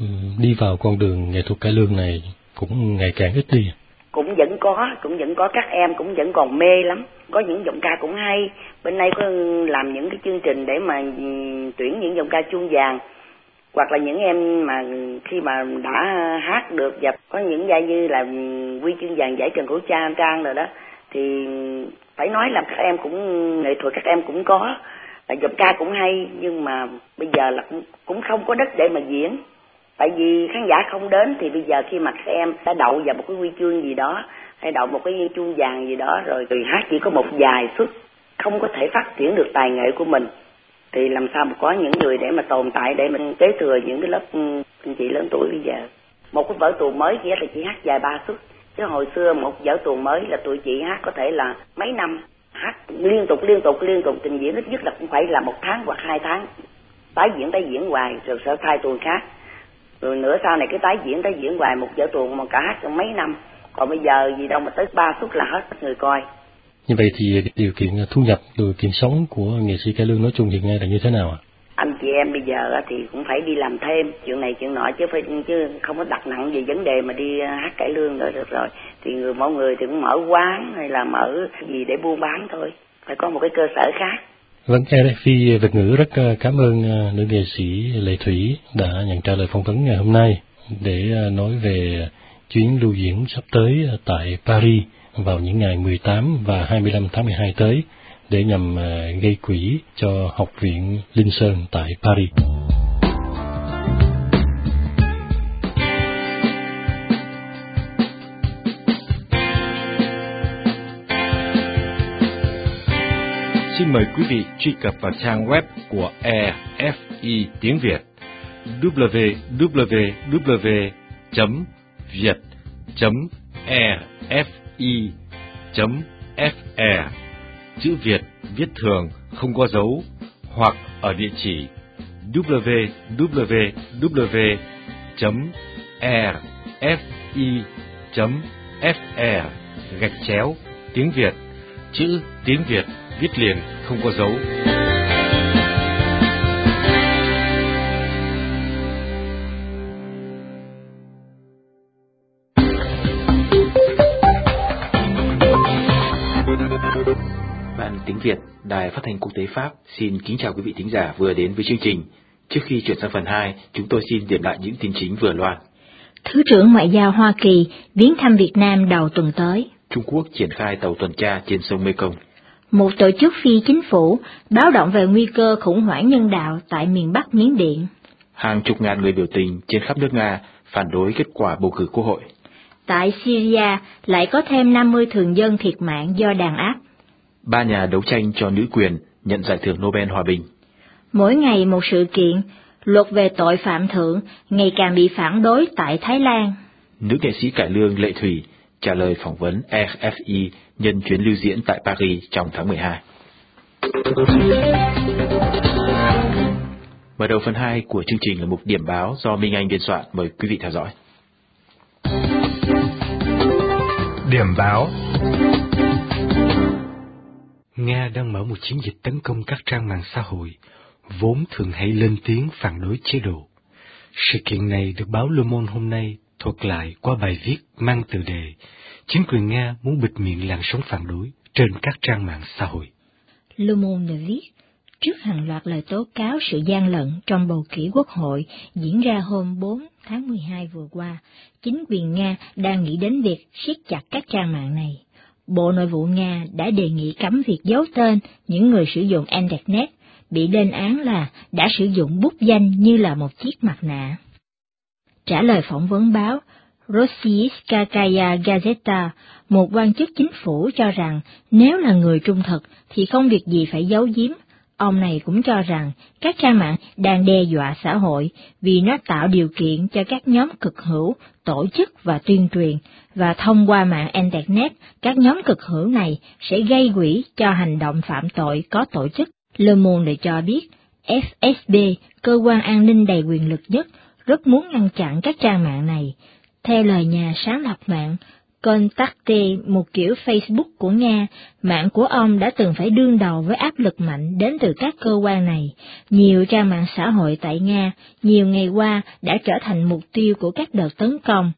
đi vào con đường nghệ thuật cải lương này cũng ngày càng ít đi. Cũng vẫn có các em cũng vẫn còn mê lắm, có những giọng ca cũng hay. Bên đây có làm những cái chương trình để mà tuyển những giọng ca chuông vàng, hoặc là những em mà khi mà đã hát được và có những giai như là huy chương vàng giải Trần Hữu Trang rồi đó, thì phải nói là các em cũng nghệ thuật, các em cũng có giọng ca cũng hay, nhưng mà bây giờ là cũng không có đất để mà diễn. Tại vì khán giả không đến thì bây giờ khi mà các em đã đậu vào một cái huy chương gì đó hay đậu một cái chuông vàng gì đó rồi hát chỉ có một vài suất, không có thể phát triển được tài nghệ của mình, thì làm sao mà có những người để mà tồn tại để mình kế thừa những cái lớp anh chị lớn tuổi bây giờ. Một cái vở tuồng mới kia là chỉ hát vài 3 suất, chứ hồi xưa một vở tuồng mới là tụi chị hát có thể là mấy năm, hát liên tục trình diễn, ít nhất là cũng phải là 1 tháng hoặc 2 tháng, tái diễn hoài rồi sẽ thay tuồng khác, rồi nữa sau này cái tái diễn hoài một vở tuồng mà cả hát trong mấy năm. Còn bây giờ gì đâu mà tới 3 suất là hết người coi. Như vậy thì điều kiện thu nhập, điều kiện sống của nghệ sĩ cải lương nói chung hiện nay là như thế nào ạ? Anh chị em bây giờ thì cũng phải đi làm thêm chuyện này chuyện nọ, chứ không có đặt nặng về vấn đề mà đi hát cải lương nữa được rồi. Thì mọi người thì cũng mở quán hay là mở gì để buôn bán thôi, phải có một cái cơ sở khác. Vâng, RFI Việt ngữ rất cảm ơn nữ nghệ sĩ Lệ Thủy đã nhận trả lời phỏng vấn ngày hôm nay để nói về chuyến lưu diễn sắp tới tại Paris vào những ngày 18 và 25 tháng 12 tới để nhằm gây quỹ cho Học viện Linh Sơn tại Paris. Xin mời quý vị truy cập vào trang web của RFI tiếng Việt www.viet.rfi.fr, chữ Việt viết thường không có dấu, hoặc ở địa chỉ www.rfi.fr/tiếng Việt, chữ tiếng Việt viết liền không có dấu. tiếng Việt, Đài Phát thanh Quốc tế Pháp xin kính chào quý vị thính giả vừa đến với chương trình. Trước khi chuyển sang phần 2, chúng tôi xin điểm lại những tin chính vừa loan. Thứ trưởng Ngoại giao Hoa Kỳ viếng thăm Việt Nam đầu tuần tới. Trung Quốc triển khai tàu tuần tra trên sông Mekong. Một tổ chức phi chính phủ báo động về nguy cơ khủng hoảng nhân đạo tại miền Bắc Miến Điện. Hàng chục ngàn người biểu tình trên khắp nước Nga phản đối kết quả bầu cử quốc hội. Tại Syria lại có thêm 50 thường dân thiệt mạng do đàn áp. 3 nhà đấu tranh cho nữ quyền nhận giải thưởng Nobel Hòa bình. Mỗi ngày một sự kiện, luật về tội phạm thượng ngày càng bị phản đối tại Thái Lan. Nữ nghệ sĩ cải lương Lệ Thủy trả lời phỏng vấn RFI nhân chuyến lưu diễn tại Paris trong tháng 12. Mở đầu phần 2 của chương trình là mục điểm báo do Minh Anh biên soạn, mời quý vị theo dõi. Điểm báo. Nga đang mở một chiến dịch tấn công các trang mạng xã hội, vốn thường hay lên tiếng phản đối chế độ. Sự kiện này được báo Le Monde hôm nay thuật lại qua bài viết mang tựa đề "Chính quyền Nga muốn bịt miệng làn sóng phản đối" trên các trang mạng xã hội. Le Monde viết, trước hàng loạt lời tố cáo sự gian lận trong bầu cử quốc hội diễn ra hôm 4 tháng 12 vừa qua, chính quyền Nga đang nghĩ đến việc siết chặt các trang mạng này. Bộ Nội vụ Nga đã đề nghị cấm việc giấu tên những người sử dụng Internet, bị lên án là đã sử dụng bút danh như là một chiếc mặt nạ. Trả lời phỏng vấn báo Rossiyskaya Gazeta, một quan chức chính phủ cho rằng nếu là người trung thực thì không việc gì phải giấu giếm. Ông này cũng cho rằng các trang mạng đang đe dọa xã hội vì nó tạo điều kiện cho các nhóm cực hữu tổ chức và tuyên truyền, và thông qua mạng Internet, các nhóm cực hữu này sẽ gây quỹ cho hành động phạm tội có tổ chức. Le Monde cho biết, FSB, cơ quan an ninh đầy quyền lực nhất, rất muốn ngăn chặn các trang mạng này. Theo lời nhà sáng lập mạng Kontakte, một kiểu Facebook của Nga, mạng của ông đã từng phải đương đầu với áp lực mạnh đến từ các cơ quan này. Nhiều trang mạng xã hội tại Nga nhiều ngày qua đã trở thành mục tiêu của các đợt tấn công.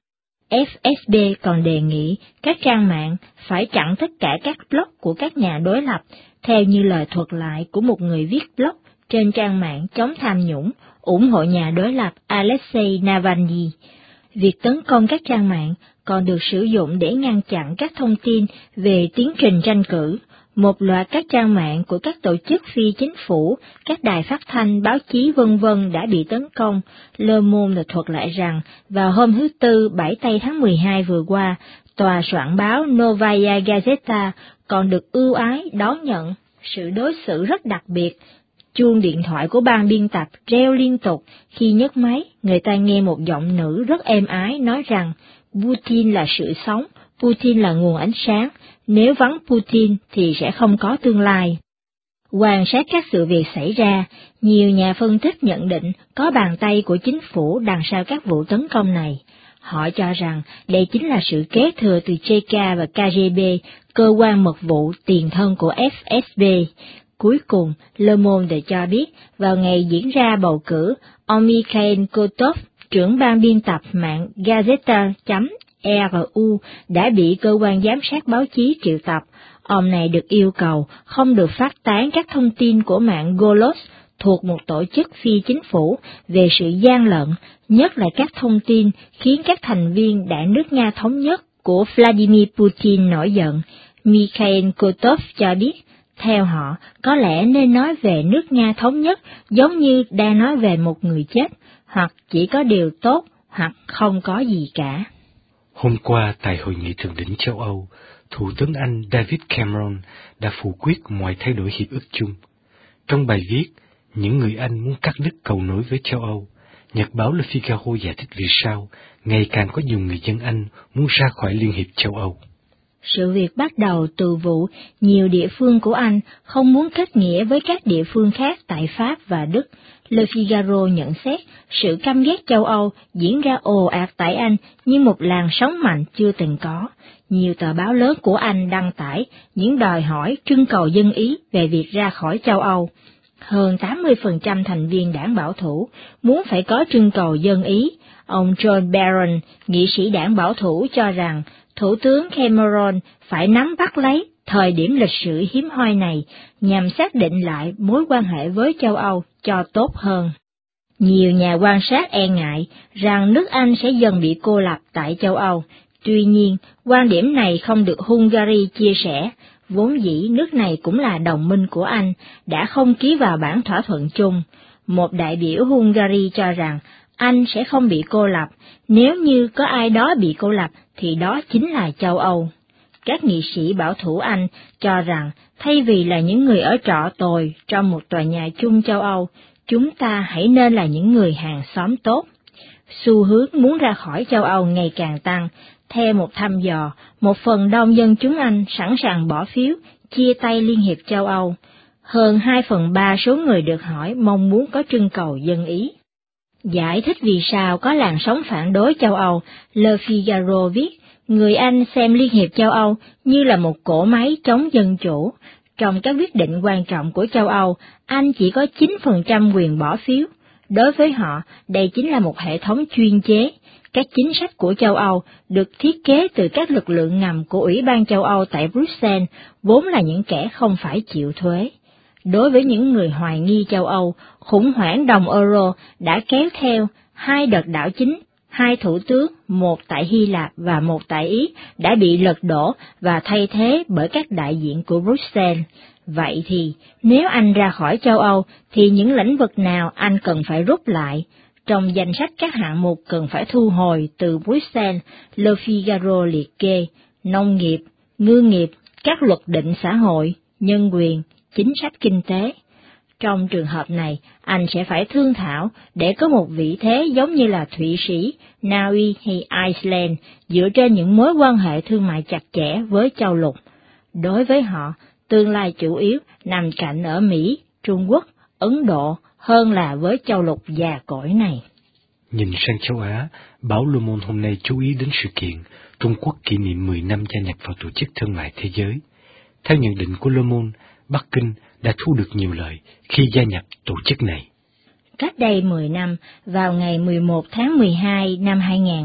FSB còn đề nghị các trang mạng phải chặn tất cả các blog của các nhà đối lập, theo như lời thuật lại của một người viết blog trên trang mạng chống tham nhũng, ủng hộ nhà đối lập Alexei Navalny. Việc tấn công các trang mạng còn được sử dụng để ngăn chặn các thông tin về tiến trình tranh cử. Một loạt các trang mạng của các tổ chức phi chính phủ, các đài phát thanh, báo chí v.v. đã bị tấn công. Le Monde thuật lại rằng, vào hôm thứ Tư 7 tây tháng 12 vừa qua, tòa soạn báo Novaya Gazeta còn được ưu ái đón nhận sự đối xử rất đặc biệt. Chuông điện thoại của ban biên tập reo liên tục, khi nhấc máy, người ta nghe một giọng nữ rất êm ái nói rằng Putin là sự sống, Putin là nguồn ánh sáng, nếu vắng Putin thì sẽ không có tương lai. Quan sát các sự việc xảy ra, nhiều nhà phân tích nhận định có bàn tay của chính phủ đằng sau các vụ tấn công này. Họ cho rằng đây chính là sự kế thừa từ CK và KGB, cơ quan mật vụ tiền thân của FSB. Cuối cùng, Le Monde cho biết, vào ngày diễn ra bầu cử, ông Mikhail Kotov, trưởng ban biên tập mạng Gazeta.ru, đã bị cơ quan giám sát báo chí triệu tập. Ông này được yêu cầu không được phát tán các thông tin của mạng Golos thuộc một tổ chức phi chính phủ về sự gian lận, nhất là các thông tin khiến các thành viên Đảng nước Nga Thống nhất của Vladimir Putin nổi giận. Mikhail Kotov cho biết, theo họ, có lẽ nên nói về nước Nga Thống nhất giống như đang nói về một người chết, hoặc chỉ có điều tốt, hoặc không có gì cả. Hôm qua tại Hội nghị Thượng đỉnh châu Âu, Thủ tướng Anh David Cameron đã phủ quyết mọi thay đổi hiệp ước chung. Trong bài viết, những người Anh muốn cắt đứt cầu nối với châu Âu, nhật báo Le Figaro giải thích vì sao ngày càng có nhiều người dân Anh muốn ra khỏi Liên hiệp châu Âu. Sự việc bắt đầu từ vụ nhiều địa phương của Anh không muốn kết nghĩa với các địa phương khác tại Pháp và Đức. Le Figaro nhận xét sự căm ghét châu Âu diễn ra ồ ạt tại Anh như một làn sóng mạnh chưa từng có. Nhiều tờ báo lớn của Anh đăng tải những đòi hỏi trưng cầu dân Ý về việc ra khỏi châu Âu. Hơn 80% thành viên đảng bảo thủ muốn phải có trưng cầu dân Ý. Ông John Barron, nghị sĩ đảng bảo thủ cho rằng Thủ tướng Cameron phải nắm bắt lấy thời điểm lịch sử hiếm hoi này nhằm xác định lại mối quan hệ với châu Âu cho tốt hơn. Nhiều nhà quan sát e ngại rằng nước Anh sẽ dần bị cô lập tại châu Âu, tuy nhiên quan điểm này không được Hungary chia sẻ, vốn dĩ nước này cũng là đồng minh của Anh, đã không ký vào bản thỏa thuận chung. Một đại biểu Hungary cho rằng Anh sẽ không bị cô lập, nếu như có ai đó bị cô lập thì đó chính là châu Âu. Các nghị sĩ bảo thủ Anh cho rằng thay vì là những người ở trọ tồi trong một tòa nhà chung châu Âu, chúng ta hãy nên là những người hàng xóm tốt. Xu hướng muốn ra khỏi châu Âu ngày càng tăng. Theo một thăm dò, 1/4 dân chúng Anh sẵn sàng bỏ phiếu chia tay Liên hiệp châu Âu. Hơn 2/3 số người được hỏi mong muốn có trưng cầu dân Ý. Giải thích vì sao có làn sóng phản đối châu Âu, Le Figaro viết, người Anh xem Liên hiệp châu Âu như là một cỗ máy chống dân chủ. Trong các quyết định quan trọng của châu Âu, Anh chỉ có 9% quyền bỏ phiếu. Đối với họ, đây chính là một hệ thống chuyên chế. Các chính sách của châu Âu được thiết kế từ các lực lượng ngầm của Ủy ban châu Âu tại Bruxelles, vốn là những kẻ không phải chịu thuế. Đối với những người hoài nghi châu Âu, khủng hoảng đồng euro đã kéo theo 2 đợt đảo chính, 2 thủ tướng, một tại Hy Lạp và một tại Ý, đã bị lật đổ và thay thế bởi các đại diện của Bruxelles. Vậy thì, nếu Anh ra khỏi châu Âu, thì những lĩnh vực nào Anh cần phải rút lại? Trong danh sách các hạng mục cần phải thu hồi từ Bruxelles, Le Figaro liệt kê nông nghiệp, ngư nghiệp, các luật định xã hội, nhân quyền, chính sách kinh tế. Trong trường hợp này, Anh sẽ phải thương thảo để có một vị thế giống như là Thụy Sĩ, Na Uy hay Iceland dựa trên những mối quan hệ thương mại chặt chẽ với châu lục. Đối với họ, tương lai chủ yếu nằm cạnh ở Mỹ, Trung Quốc, Ấn Độ hơn là với châu lục già cỗi này. Nhìn sang châu Á, báo Le Monde hôm nay chú ý đến sự kiện Trung Quốc kỷ niệm 10 năm gia nhập vào Tổ chức Thương mại Thế giới. Theo nhận định của Le Monde, Bắc Kinh đã thu được nhiều lợi khi gia nhập tổ chức này. Cách đây 10 năm, vào ngày 11 tháng 12 năm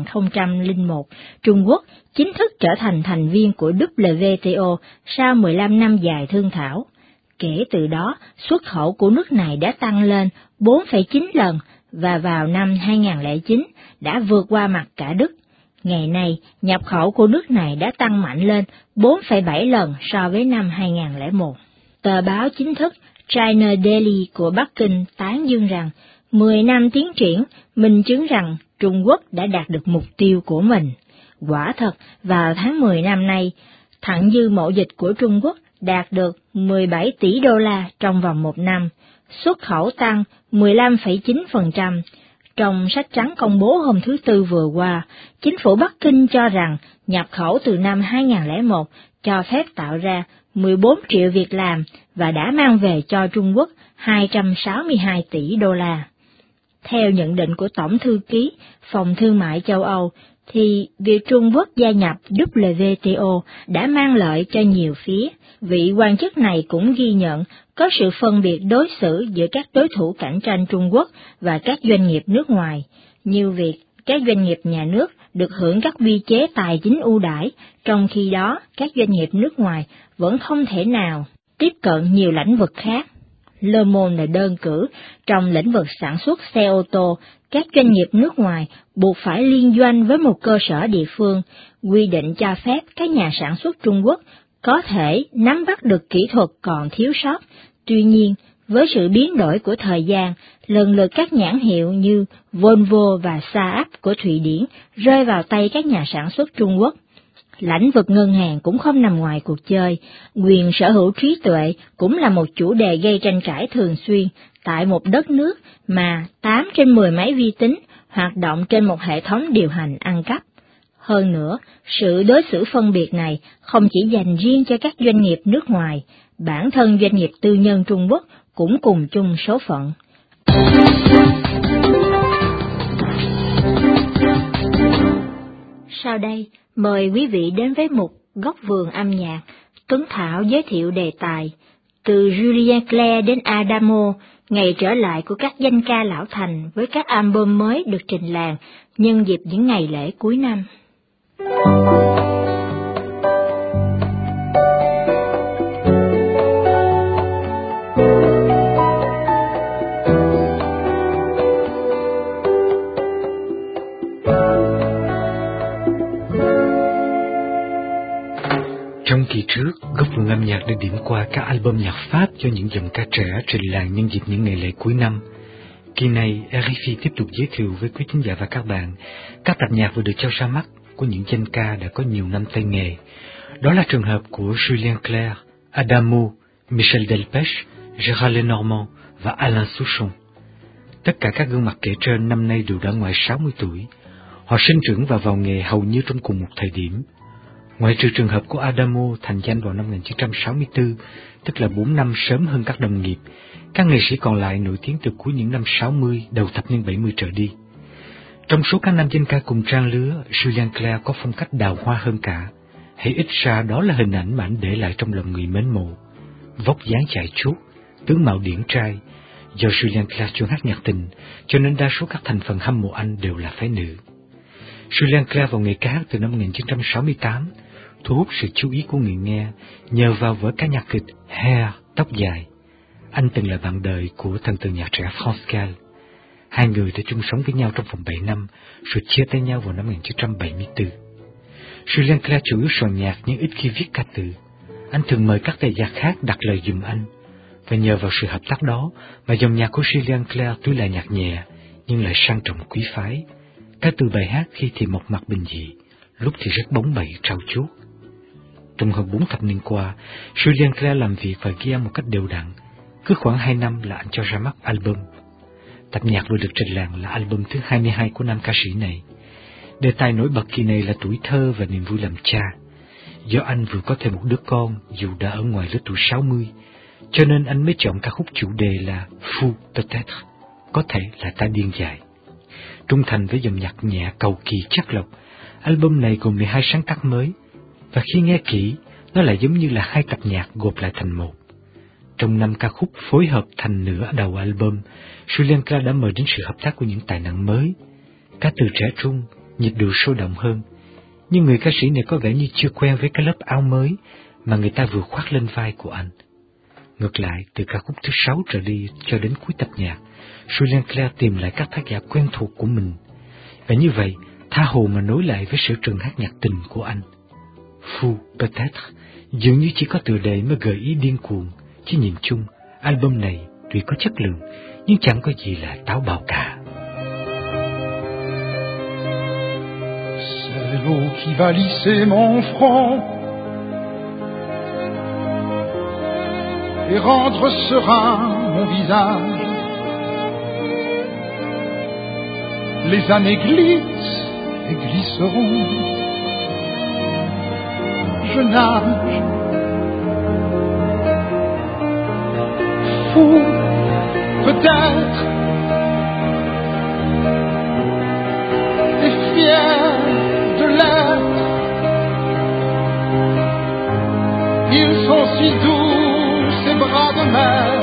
2001, Trung Quốc chính thức trở thành thành viên của WTO sau 15 năm dài thương thảo. Kể từ đó, xuất khẩu của nước này đã tăng lên 4,9 lần và vào năm 2009 đã vượt qua mặt cả Đức. Ngày nay, nhập khẩu của nước này đã tăng mạnh lên 4,7 lần so với năm 2001. Tờ báo chính thức China Daily của Bắc Kinh tán dương rằng 10 năm tiến triển minh chứng rằng Trung Quốc đã đạt được mục tiêu của mình. Quả thật, vào tháng 10 năm nay, thặng dư mậu dịch của Trung Quốc đạt được 17 tỷ đô la trong vòng một năm, xuất khẩu tăng 15,9%. Trong sách trắng công bố hôm thứ Tư vừa qua, chính phủ Bắc Kinh cho rằng nhập khẩu từ năm 2001 cho phép tạo ra 14 triệu việc làm và đã mang về cho Trung Quốc 262 tỷ đô la. Theo nhận định của Tổng thư ký Phòng Thương mại châu Âu, thì việc Trung Quốc gia nhập WTO đã mang lợi cho nhiều phía. Vị quan chức này cũng ghi nhận có sự phân biệt đối xử giữa các đối thủ cạnh tranh Trung Quốc và các doanh nghiệp nước ngoài, như việc các doanh nghiệp nhà nước được hưởng các quy chế tài chính ưu đãi, trong khi đó các doanh nghiệp nước ngoài vẫn không thể nào tiếp cận nhiều lĩnh vực khác. Le Monde là đơn cử, trong lĩnh vực sản xuất xe ô tô, các doanh nghiệp nước ngoài buộc phải liên doanh với một cơ sở địa phương, quy định cho phép các nhà sản xuất Trung Quốc có thể nắm bắt được kỹ thuật còn thiếu sót. Tuy nhiên, với sự biến đổi của thời gian, lần lượt các nhãn hiệu như Volvo và Saab của Thụy Điển rơi vào tay các nhà sản xuất Trung Quốc. Lĩnh vực ngân hàng cũng không nằm ngoài cuộc chơi, quyền sở hữu trí tuệ cũng là một chủ đề gây tranh cãi thường xuyên tại một đất nước mà 8 trên 10 máy vi tính hoạt động trên một hệ thống điều hành ăn cắp. Hơn nữa, sự đối xử phân biệt này không chỉ dành riêng cho các doanh nghiệp nước ngoài, bản thân doanh nghiệp tư nhân Trung Quốc cũng cùng chung số phận. Sau đây, mời quý vị đến với mục Góc vườn âm nhạc. Tuấn Thảo giới thiệu đề tài từ Julien Clerc đến Adamo, ngày trở lại của các danh ca lão thành với các album mới được trình làng nhân dịp những ngày lễ cuối năm. đã điểm qua các album nhạc Pháp cho những giọng ca trẻ trình làng nhân dịp những ngày lễ cuối năm. Kỳ này, RFI tiếp tục giới thiệu với quý thính giả và các bạn các tập nhạc vừa được cho ra mắt của những danh ca đã có nhiều năm tay nghề. Đó là trường hợp của Julien Clerc, Adamo, Michel Delpech, Gérard Lenormand và Alain Souchon. Tất cả các gương mặt kể trên năm nay đều đã ngoài 60 tuổi. Họ sinh trưởng và vào nghề hầu như trong cùng một thời điểm. Ngoại trừ trường hợp của Adamo thành danh vào năm 1964, tức là 4 năm sớm hơn các đồng nghiệp, các nghệ sĩ còn lại nổi tiếng từ cuối những năm 60, đầu thập niên 70 trở đi. Trong số các nam danh ca cùng trang lứa, Julien Clerc có phong cách đào hoa hơn cả. Hay ít ra đó là hình ảnh mà anh để lại trong lòng người mến mộ. Vóc dáng chải chuốt, tướng mạo điển trai. Do Julien Clerc chuyên hát nhạc tình, cho nên đa số các thành phần hâm mộ anh đều là phái nữ. Julien Clerc vào nghề ca hát từ năm 1968, thu hút sự chú ý của người nghe nhờ vào vở ca nhạc kịch Hair, tóc dài. Anh từng là bạn đời của thần tượng nhạc trẻ France Gall. Hai người đã chung sống với nhau trong vòng 7 năm, rồi chia tay nhau vào năm 1974. Julien Clerc chủ yếu soạn nhạc nhưng ít khi viết ca từ. Anh thường mời các tài giả khác đặt lời giùm anh, và nhờ vào sự hợp tác đó mà dòng nhạc của Julien Clerc tuy là nhạc nhẹ nhưng lại sang trọng quý phái. Ca từ bài hát khi thì mộc mạc bình dị, lúc thì rất bóng bẩy trau chuốt. Trong hơn 4 thập niên qua, Julien Clerc làm việc và ghi âm một cách đều đặn. Cứ khoảng 2 năm là anh cho ra mắt album. Tập nhạc vừa được trình làng là album thứ 22 của nam ca sĩ này. Đề tài nổi bật kỳ này là tuổi thơ và niềm vui làm cha. Do anh vừa có thêm một đứa con dù đã ở ngoài lứa tuổi 60, cho nên anh mới chọn ca khúc chủ đề là Fou peut-être, có thể là ta điên dại. Trung thành với dòng nhạc nhẹ cầu kỳ chắc lọc, album này gồm 12 sáng tác mới, và khi nghe kỹ, nó lại giống như là 2 tập nhạc gộp lại thành một. Trong 5 ca khúc phối hợp thành nửa đầu album, Julien Clerc đã mời đến sự hợp tác của những tài năng mới, ca từ trẻ trung, nhịp điệu sôi động hơn. Nhưng người ca sĩ này có vẻ như chưa quen với cái lớp áo mới mà người ta vừa khoác lên vai của anh. Ngược lại, từ ca khúc thứ 6 trở đi cho đến cuối tập nhạc, Julien Clerc tìm lại các tác giả quen thuộc của mình. Và như vậy, tha hồ mà nối lại với sở trường hát nhạc tình của anh. Fou peut-être dường như chỉ có tựa đề mới gợi ý điên cuồng, chứ nhìn chung, album này tuy có chất lượng, nhưng chẳng có gì là táo bạo cả. C'est l'eau qui va lisser mon front et rendre serein mon visage. Les années glissent et glisseront. Je nage, fou peut-être, et fier de l'être. Ils sont si doux, ces bras de mer,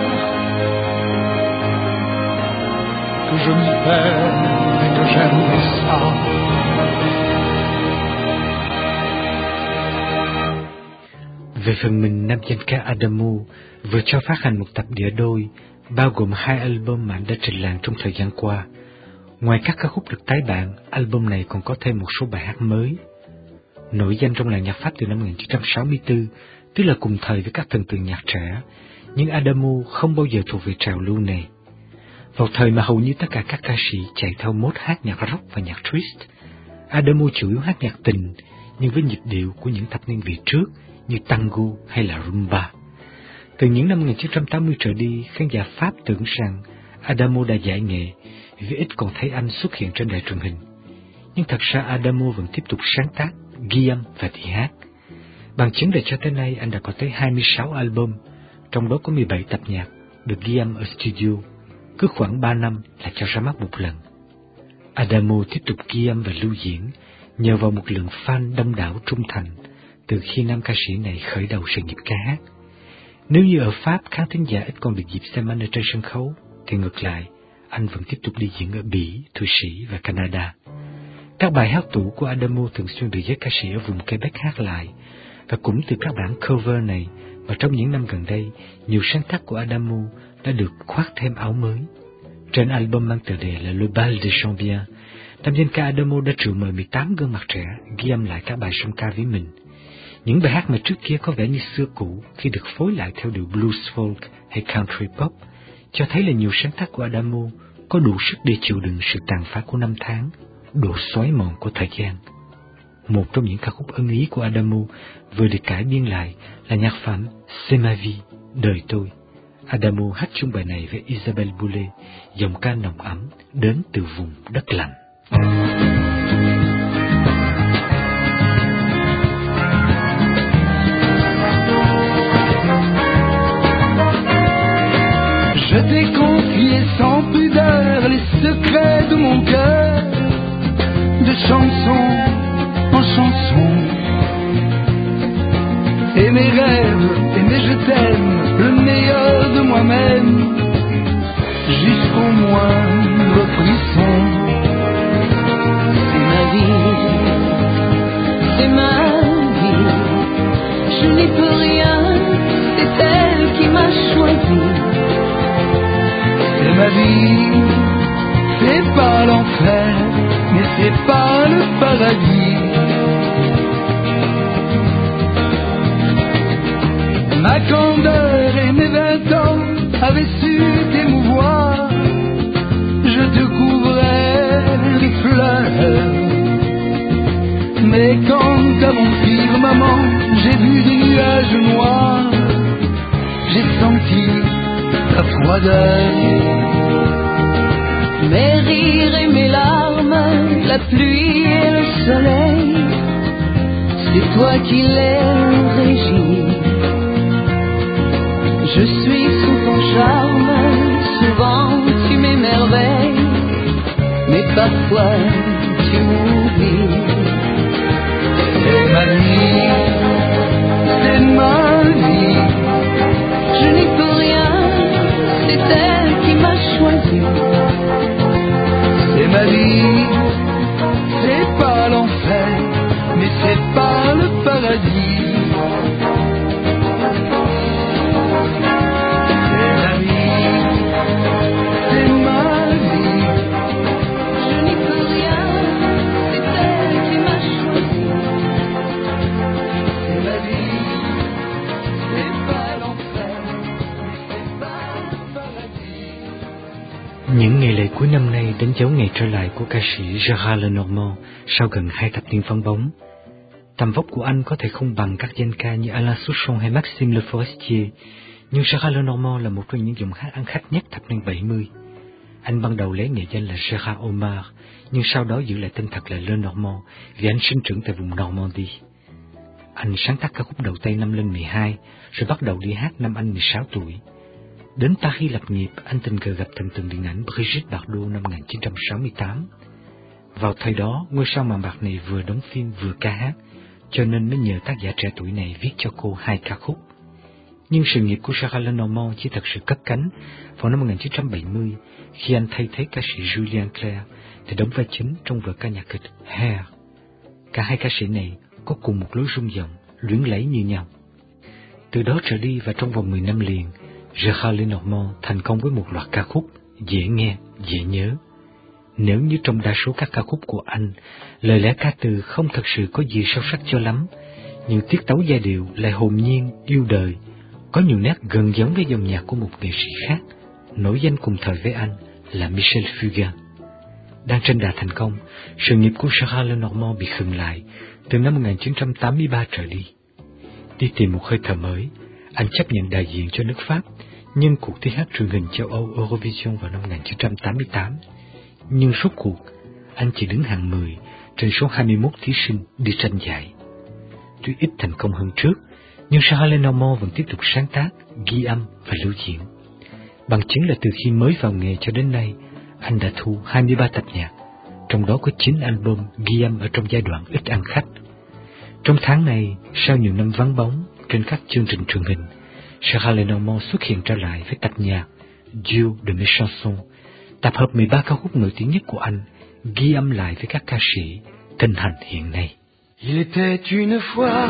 que je m'y perds et que j'aime ça. Về phần mình, nam danh ca Adamo vừa cho phát hành một tập đĩa đôi, bao gồm 2 album mà anh đã trình làng trong thời gian qua. Ngoài các ca khúc được tái bản, album này còn có thêm một số bài hát mới. Nổi danh trong làng nhạc Pháp từ năm 1964, tức là cùng thời với các thần tượng nhạc trẻ, nhưng Adamo không bao giờ thuộc về trào lưu này. Vào thời mà hầu như tất cả các ca sĩ chạy theo mốt hát nhạc rock và nhạc twist, Adamo chủ yếu hát nhạc tình, nhưng với nhịp điệu của những thập niên về trước, như tango hay là rumba. Từ những năm 1980 trở đi, khán giả Pháp tưởng rằng Adamo đã giải nghệ vì ít còn thấy anh xuất hiện trên đài truyền hình. Nhưng thật ra Adamo vẫn tiếp tục sáng tác, ghi âm và thì hát. Bằng chứng là cho tới nay anh đã có tới 26 album, trong đó có 17 tập nhạc được ghi âm ở studio, cứ khoảng 3 năm là cho ra mắt một lần. Adamo tiếp tục ghi âm và lưu diễn nhờ vào một lượng fan đông đảo trung thành từ khi nam ca sĩ này khởi đầu sự nghiệp ca hát. Nếu như ở Pháp khán thính giả ít còn được dịp xem anh ở trên sân khấu, thì ngược lại, anh vẫn tiếp tục đi diễn ở Bỉ, Thụy Sĩ và Canada. Các bài hát tủ của Adamo thường xuyên được giới ca sĩ ở vùng Quebec hát lại, và cũng từ các bản cover này mà trong những năm gần đây, nhiều sáng tác của Adamo đã được khoác thêm áo mới. Trên album mang tựa đề là Le Bal de Chambian, nam danh ca Adamo đã triệu mời 18 gương mặt trẻ ghi âm lại các bài song ca với mình. Những bài hát mà trước kia có vẻ như xưa cũ khi được phối lại theo điệu blues folk hay country pop, cho thấy là nhiều sáng tác của Adamo có đủ sức để chịu đựng sự tàn phá của năm tháng, độ xói mòn của thời gian. Một trong những ca khúc ưng ý của Adamo vừa được cải biên lại là nhạc phẩm C'est ma vie, đời tôi. Adamo hát chung bài này với Isabelle Boulay, giọng ca nồng ấm đến từ vùng đất lạnh. Je t'ai confié sans pudeur les secrets de mon cœur, de chanson en chanson, et mes rêves et mes je t'aime, le meilleur de moi-même, jusqu'au moindre frisson. C'est ma vie, c'est ma vie, je n'y peux rien, c'est elle qui m'a choisi. C'est ma vie, c'est pas l'enfer, mais c'est pas le paradis. Ma candeur et mes 20 ans avaient su t'émouvoir, je te couvrais de fleurs. Mais quand à mon firmament j'ai vu des nuages noirs, j'ai senti ta froideur. Mes rires et mes larmes, la pluie et le soleil, c'est toi qui les régis. Je suis sous ton charme, souvent tu m'émerveilles, mais parfois tu m'oublies. C'est ma vie, c'est ma vie, je n'y peux rien, c'est elle qui m'a choisi. C'est ma vie, c'est pas l'enfer, mais c'est pas le paradis. C'est ma vie, c'est ma vie, je n'y peux rien, c'est elle qui m'a choisi. C'est ma vie, c'est pas l'enfer, mais c'est pas le paradis. Những ngày lễ cuối năm nay đánh dấu ngày trở lại của ca sĩ Gérard Lenormand sau gần 2 thập niên vắng bóng. Tầm vóc của anh có thể không bằng các danh ca như Alain Souchon hay Maxime Le Forestier, nhưng Gérard Lenormand là một trong những giọng hát ăn khách nhất thập niên 70. Anh ban đầu lấy nghệ danh là Gérard Omar, nhưng sau đó giữ lại tên thật là Lenormand vì anh sinh trưởng tại vùng Normandie. Anh sáng tác ca khúc đầu tay năm lên 12, rồi bắt đầu đi hát năm anh 16 tuổi. Đến Paris lập nghiệp, anh tình cờ gặp thần tượng điện ảnh Brigitte Bardot năm 1968. Vào thời đó, ngôi sao màn bạc này vừa đóng phim vừa ca hát, cho nên mới nhờ tác giả trẻ tuổi này viết cho cô 2 ca khúc. Nhưng sự nghiệp của Gérard Lenormand chỉ thật sự cất cánh vào năm 1970 khi anh thay thế ca sĩ Julien Clerc để đóng vai chính trong vở ca nhạc kịch Hair. Cả hai ca sĩ này có cùng một lối rung giọng luyến lấy như nhau. Từ đó trở đi và trong vòng 10 năm liền, Gérard Lenormand thành công với một loạt ca khúc dễ nghe, dễ nhớ. Nếu như trong đa số các ca khúc của anh, lời lẽ ca từ không thật sự có gì sâu sắc cho lắm, nhưng tiết tấu giai điệu lại hồn nhiên, yêu đời, có nhiều nét gần giống với dòng nhạc của một nghệ sĩ khác, nổi danh cùng thời với anh là Michel Fugain. Đang trên đà thành công, sự nghiệp của Gérard Lenormand bị khựng lại từ năm 1983 trở đi. Đi tìm một hơi thở mới, anh chấp nhận đại diện cho nước Pháp, nhưng cuộc thi hát truyền hình châu Âu Eurovision vào năm 1988. Nhưng rốt cuộc, anh chỉ đứng hạng 10 trên số 21 thí sinh đi tranh giải. Tuy ít thành công hơn trước, nhưng Gérard Lenormand vẫn tiếp tục sáng tác, ghi âm và lưu diễn. Bằng chứng là từ khi mới vào nghề cho đến nay, anh đã thu 23 tập nhạc, trong đó có 9 album ghi âm ở trong giai đoạn ít ăn khách. Trong tháng này, sau nhiều năm vắng bóng trên các chương trình truyền hình, Gérard Lenormand xuất hiện trở lại với tập nhạc Duo de mes chansons, tập hợp 13 ca khúc nổi tiếng nhất của anh, ghi âm lại với các ca sĩ thịnh hành hiện nay. Il était une fois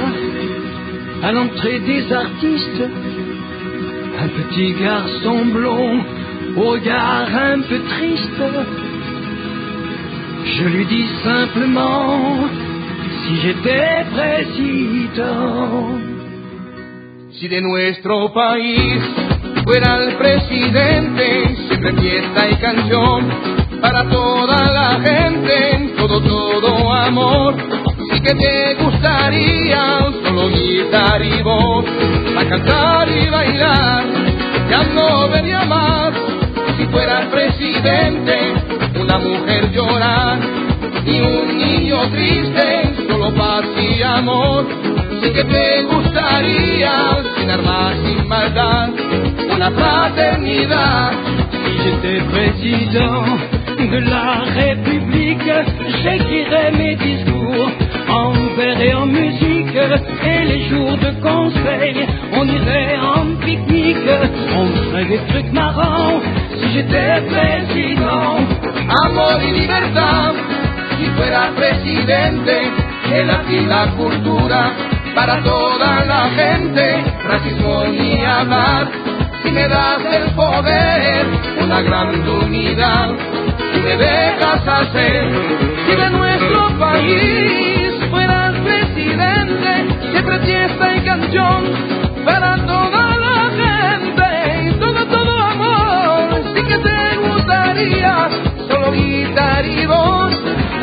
à l'entrée des artistes un petit garçon blond au regard un peu triste. Je lui dis simplement si j'étais président. Si de nuestro país fuera el presidente, siempre fiesta y canción para toda la gente, todo amor. Sí que te gustaría solo guitarra y voz, a cantar y bailar, ya no vería más. Si fuera el presidente, una mujer llorar y un niño triste, solo paz y amor. Sí que te gustaría, sin armas, sin maldad, una fraternidad. Si j'étais président de la République, j'écrirais mes discours en vers et en musique, et les jours de conseil, on irait en pique-nique, on ferait des trucs marrants. Si j'étais président, amor y libertad. Si fuera presidente, el arte y la cultura para toda la gente, racismo ni hablar. Si me das el poder, una gran unidad, si me dejas hacer, si de nuestro país fuera el presidente, siempre fiesta y canción para toda la gente, todo amor. Sí que te gustaría solo guitarra y voz,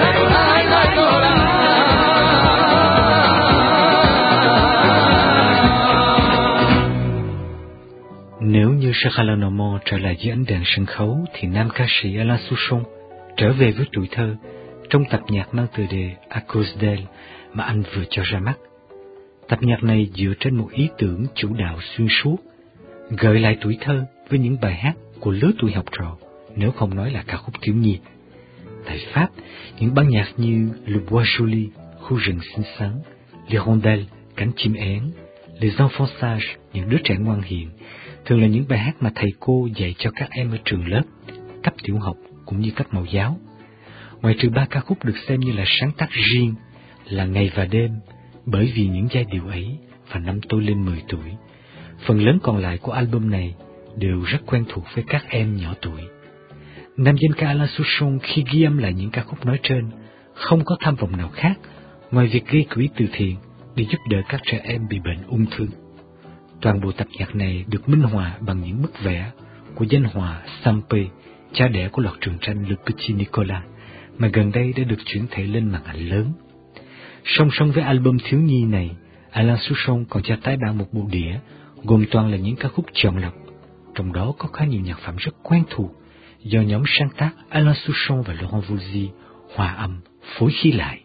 Nếu như Charles Aznavour trở lại dưới ánh đèn sân khấu, thì nam ca sĩ Alain Souchon trở về với tuổi thơ trong tập nhạc mang tựa đề À cause d'elle mà anh vừa cho ra mắt. Tập nhạc này dựa trên một ý tưởng chủ đạo xuyên suốt, gợi lại tuổi thơ với những bài hát của lứa tuổi học trò, nếu không nói là ca khúc thiếu nhi. Tại Pháp, những ban nhạc như Le Bois Joli, khu rừng xinh xắn, Les Rondelles, cánh chim én, Les Enfants Sages, những đứa trẻ ngoan hiền, thường là những bài hát mà thầy cô dạy cho các em ở trường lớp, cấp tiểu học cũng như cấp mẫu giáo. Ngoài trừ 3 ca khúc được xem như là sáng tác riêng là Ngày và Đêm, bởi vì những giai điệu ấy và năm tôi lên 10 tuổi, phần lớn còn lại của album này đều rất quen thuộc với các em nhỏ tuổi. Nam danh ca Alain Souchon khi ghi âm lại những ca khúc nói trên không có tham vọng nào khác ngoài việc gây quỹ từ thiện để giúp đỡ các trẻ em bị bệnh ung thư. Toàn bộ tập nhạc này được minh họa bằng những bức vẽ của danh họa Sampé, cha đẻ của loạt truyện tranh Le Petit Nicolas, mà gần đây đã được chuyển thể lên màn ảnh lớn. Song song với album thiếu nhi này, Alain Souchon còn cho tái bản một bộ đĩa gồm toàn là những ca khúc chọn lọc, trong đó có khá nhiều nhạc phẩm rất quen thuộc do nhóm sáng tác Alain Souchon và Laurent Voulzy hòa âm phối khí lại.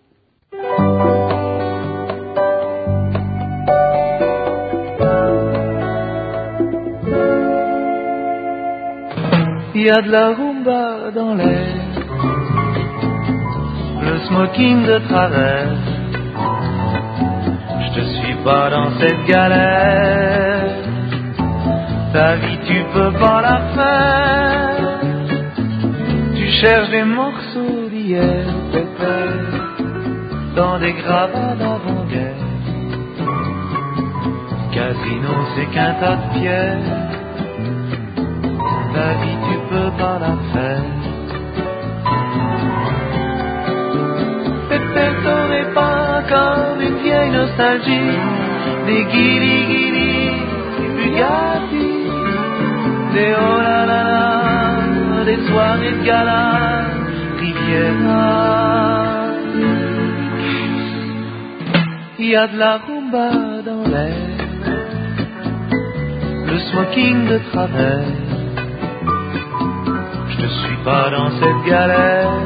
Il y a de la rumba dans l'air, le smoking de travers. Je te suis pas dans cette galère, ta vie tu peux pas la faire. Tu cherches des morceaux d'hier, pépère, dans des gravats d'avant-guerre. Casino c'est qu'un tas de pierres, ta vie tu peux pas la faire. Pépère, t'aurais pas comme une vieille nostalgie, des guili-guili, des Bugatti, des oh la la la, des soirées de gala, Riviera. Il y a de la rumba dans l'air, le smoking de travers. Je te suis pas dans cette galère,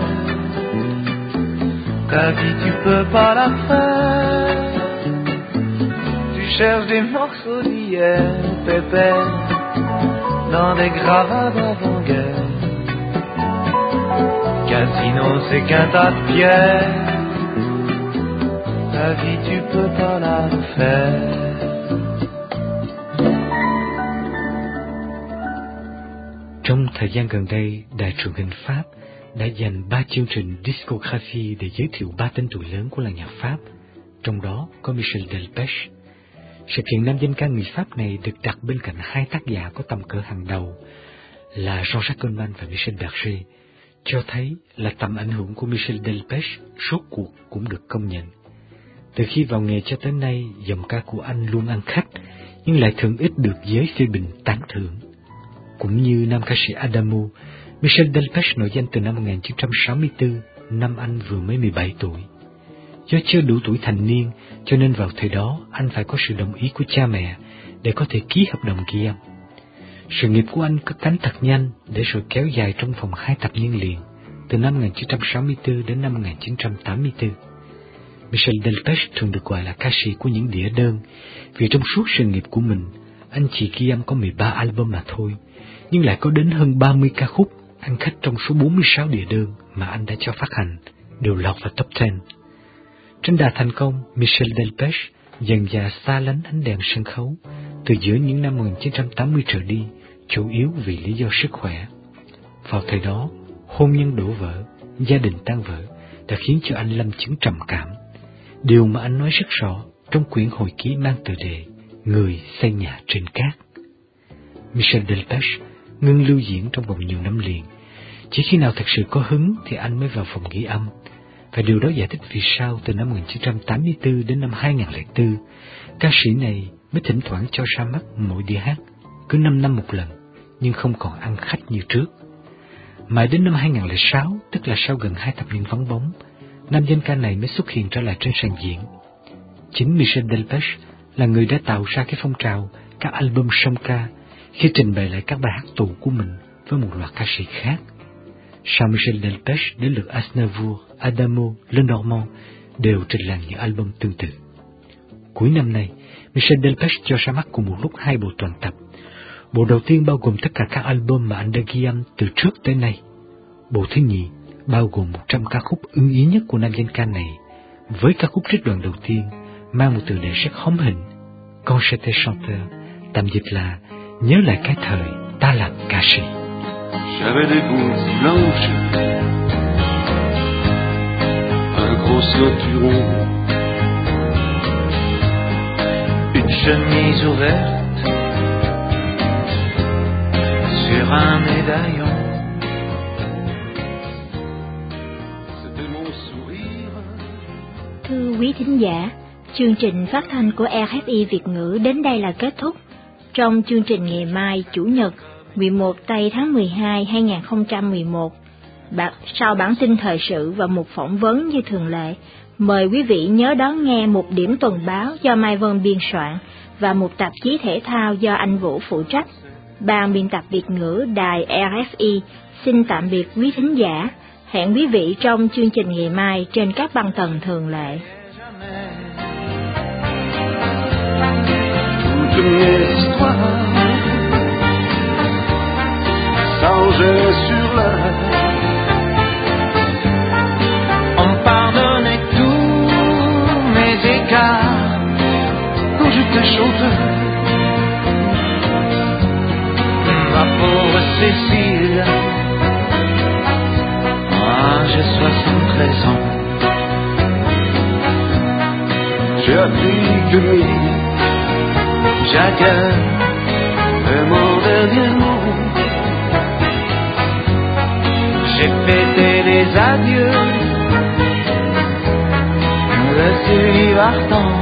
ta vie tu peux pas la faire. Tu cherches des morceaux d'hier, pépère, dans des gravats d'avant-guerre. Casino c'est qu'un tas de pierres, ta vie tu peux pas la faire. Trong thời gian gần đây, Đài truyền hình Pháp đã dành 3 chương trình discography để giới thiệu 3 tên tuổi lớn của làng nhạc Pháp, trong đó có Michel Delpech. Sự kiện nam danh ca người Pháp này được đặt bên cạnh 2 tác giả có tầm cỡ hàng đầu là Jean-Jacques Goldman và Michel Berger, cho thấy là tầm ảnh hưởng của Michel Delpech rốt cuộc cũng được công nhận. Từ khi vào nghề cho tới nay, giọng ca của anh luôn ăn khách, nhưng lại thường ít được giới phê bình tán thưởng. Cũng như nam ca sĩ Adamo, Michel Delpech nổi danh từ năm 1964, năm anh vừa mới 17 tuổi. Do chưa đủ tuổi thành niên, cho nên vào thời đó anh phải có sự đồng ý của cha mẹ để có thể ký hợp đồng ghi âm. Sự nghiệp của anh cất cánh thật nhanh để rồi kéo dài trong vòng 2 thập niên liền, từ năm 1964 đến năm 1984. Michel Delpech thường được gọi là ca sĩ của những đĩa đơn, vì trong suốt sự nghiệp của mình, anh chỉ ghi âm có 13 album mà thôi, nhưng lại có đến hơn 30 ca khúc ăn khách trong số 46 đĩa đơn mà anh đã cho phát hành, đều lọt vào top 10. Trên đà thành công, Michel Delpech dần dà xa lánh ánh đèn sân khấu từ giữa những năm 1980 trở đi, chủ yếu vì lý do sức khỏe. Vào thời đó, hôn nhân đổ vỡ, gia đình tan vỡ đã khiến cho anh lâm chứng trầm cảm, điều mà anh nói rất rõ trong quyển hồi ký mang tựa đề Người xây nhà trên cát. Michel Delpech ngưng lưu diễn trong vòng nhiều năm liền. Chỉ khi nào thật sự có hứng thì anh mới vào phòng ghi âm, và điều đó giải thích vì sao từ năm 1984 đến năm 2004, ca sĩ này mới thỉnh thoảng cho ra mắt mỗi đĩa hát, cứ 5 năm một lần, nhưng không còn ăn khách như trước. Mãi đến năm 2006, tức là sau gần 2 thập niên vắng bóng, nam danh ca này mới xuất hiện trở lại trên sàn diễn. Chính Michel Delpech là người đã tạo ra cái phong trào các album song ca khi trình bày lại các bài hát tù của mình với một loạt ca sĩ khác. Sau Michel Delpech đến lượt Aznavour, Adamo, Lenormand đều trình làng những album tương tự. Cuối năm nay, Michel Delpech cho ra mắt cùng một lúc 2 bộ toàn tập. Bộ đầu tiên bao gồm tất cả các album mà anh đã ghi âm từ trước tới nay. Bộ thứ nhì bao gồm 100 ca khúc ưng ý nhất của nam danh ca này, với ca khúc trích đoạn đầu tiên mang một tựa đề rất hóm hình, Quand j'étais chanteur, tạm dịch là Nhớ lại cái thời ta làm ca sĩ. J'avais des boules si blanches, un gros ceinturon, une chemise ouverte sur un médaillon. C'était mon sourire. Thưa quý thính giả, chương trình phát thanh của RFI Việt ngữ đến đây là kết thúc. Trong chương trình ngày mai, Chủ nhật, 11 tây tháng 12, 2011, sau bản tin thời sự và một phỏng vấn như thường lệ, mời quý vị nhớ đón nghe một điểm tuần báo do Mai Vân biên soạn và một tạp chí thể thao do anh Vũ phụ trách. Ban biên tập Việt ngữ đài RFI xin tạm biệt quý thính giả. Hẹn quý vị trong chương trình ngày mai trên các băng tần thường lệ. S'arrangeait sur l'heure. On pardonnait tous mes écarts quand j'étais chanteur. Ma pauvre Cécile, moi j'ai 73 ans. J'ai appris que lui, chacun est mon dernier mot. J'ai fêté les adieux de celui partant.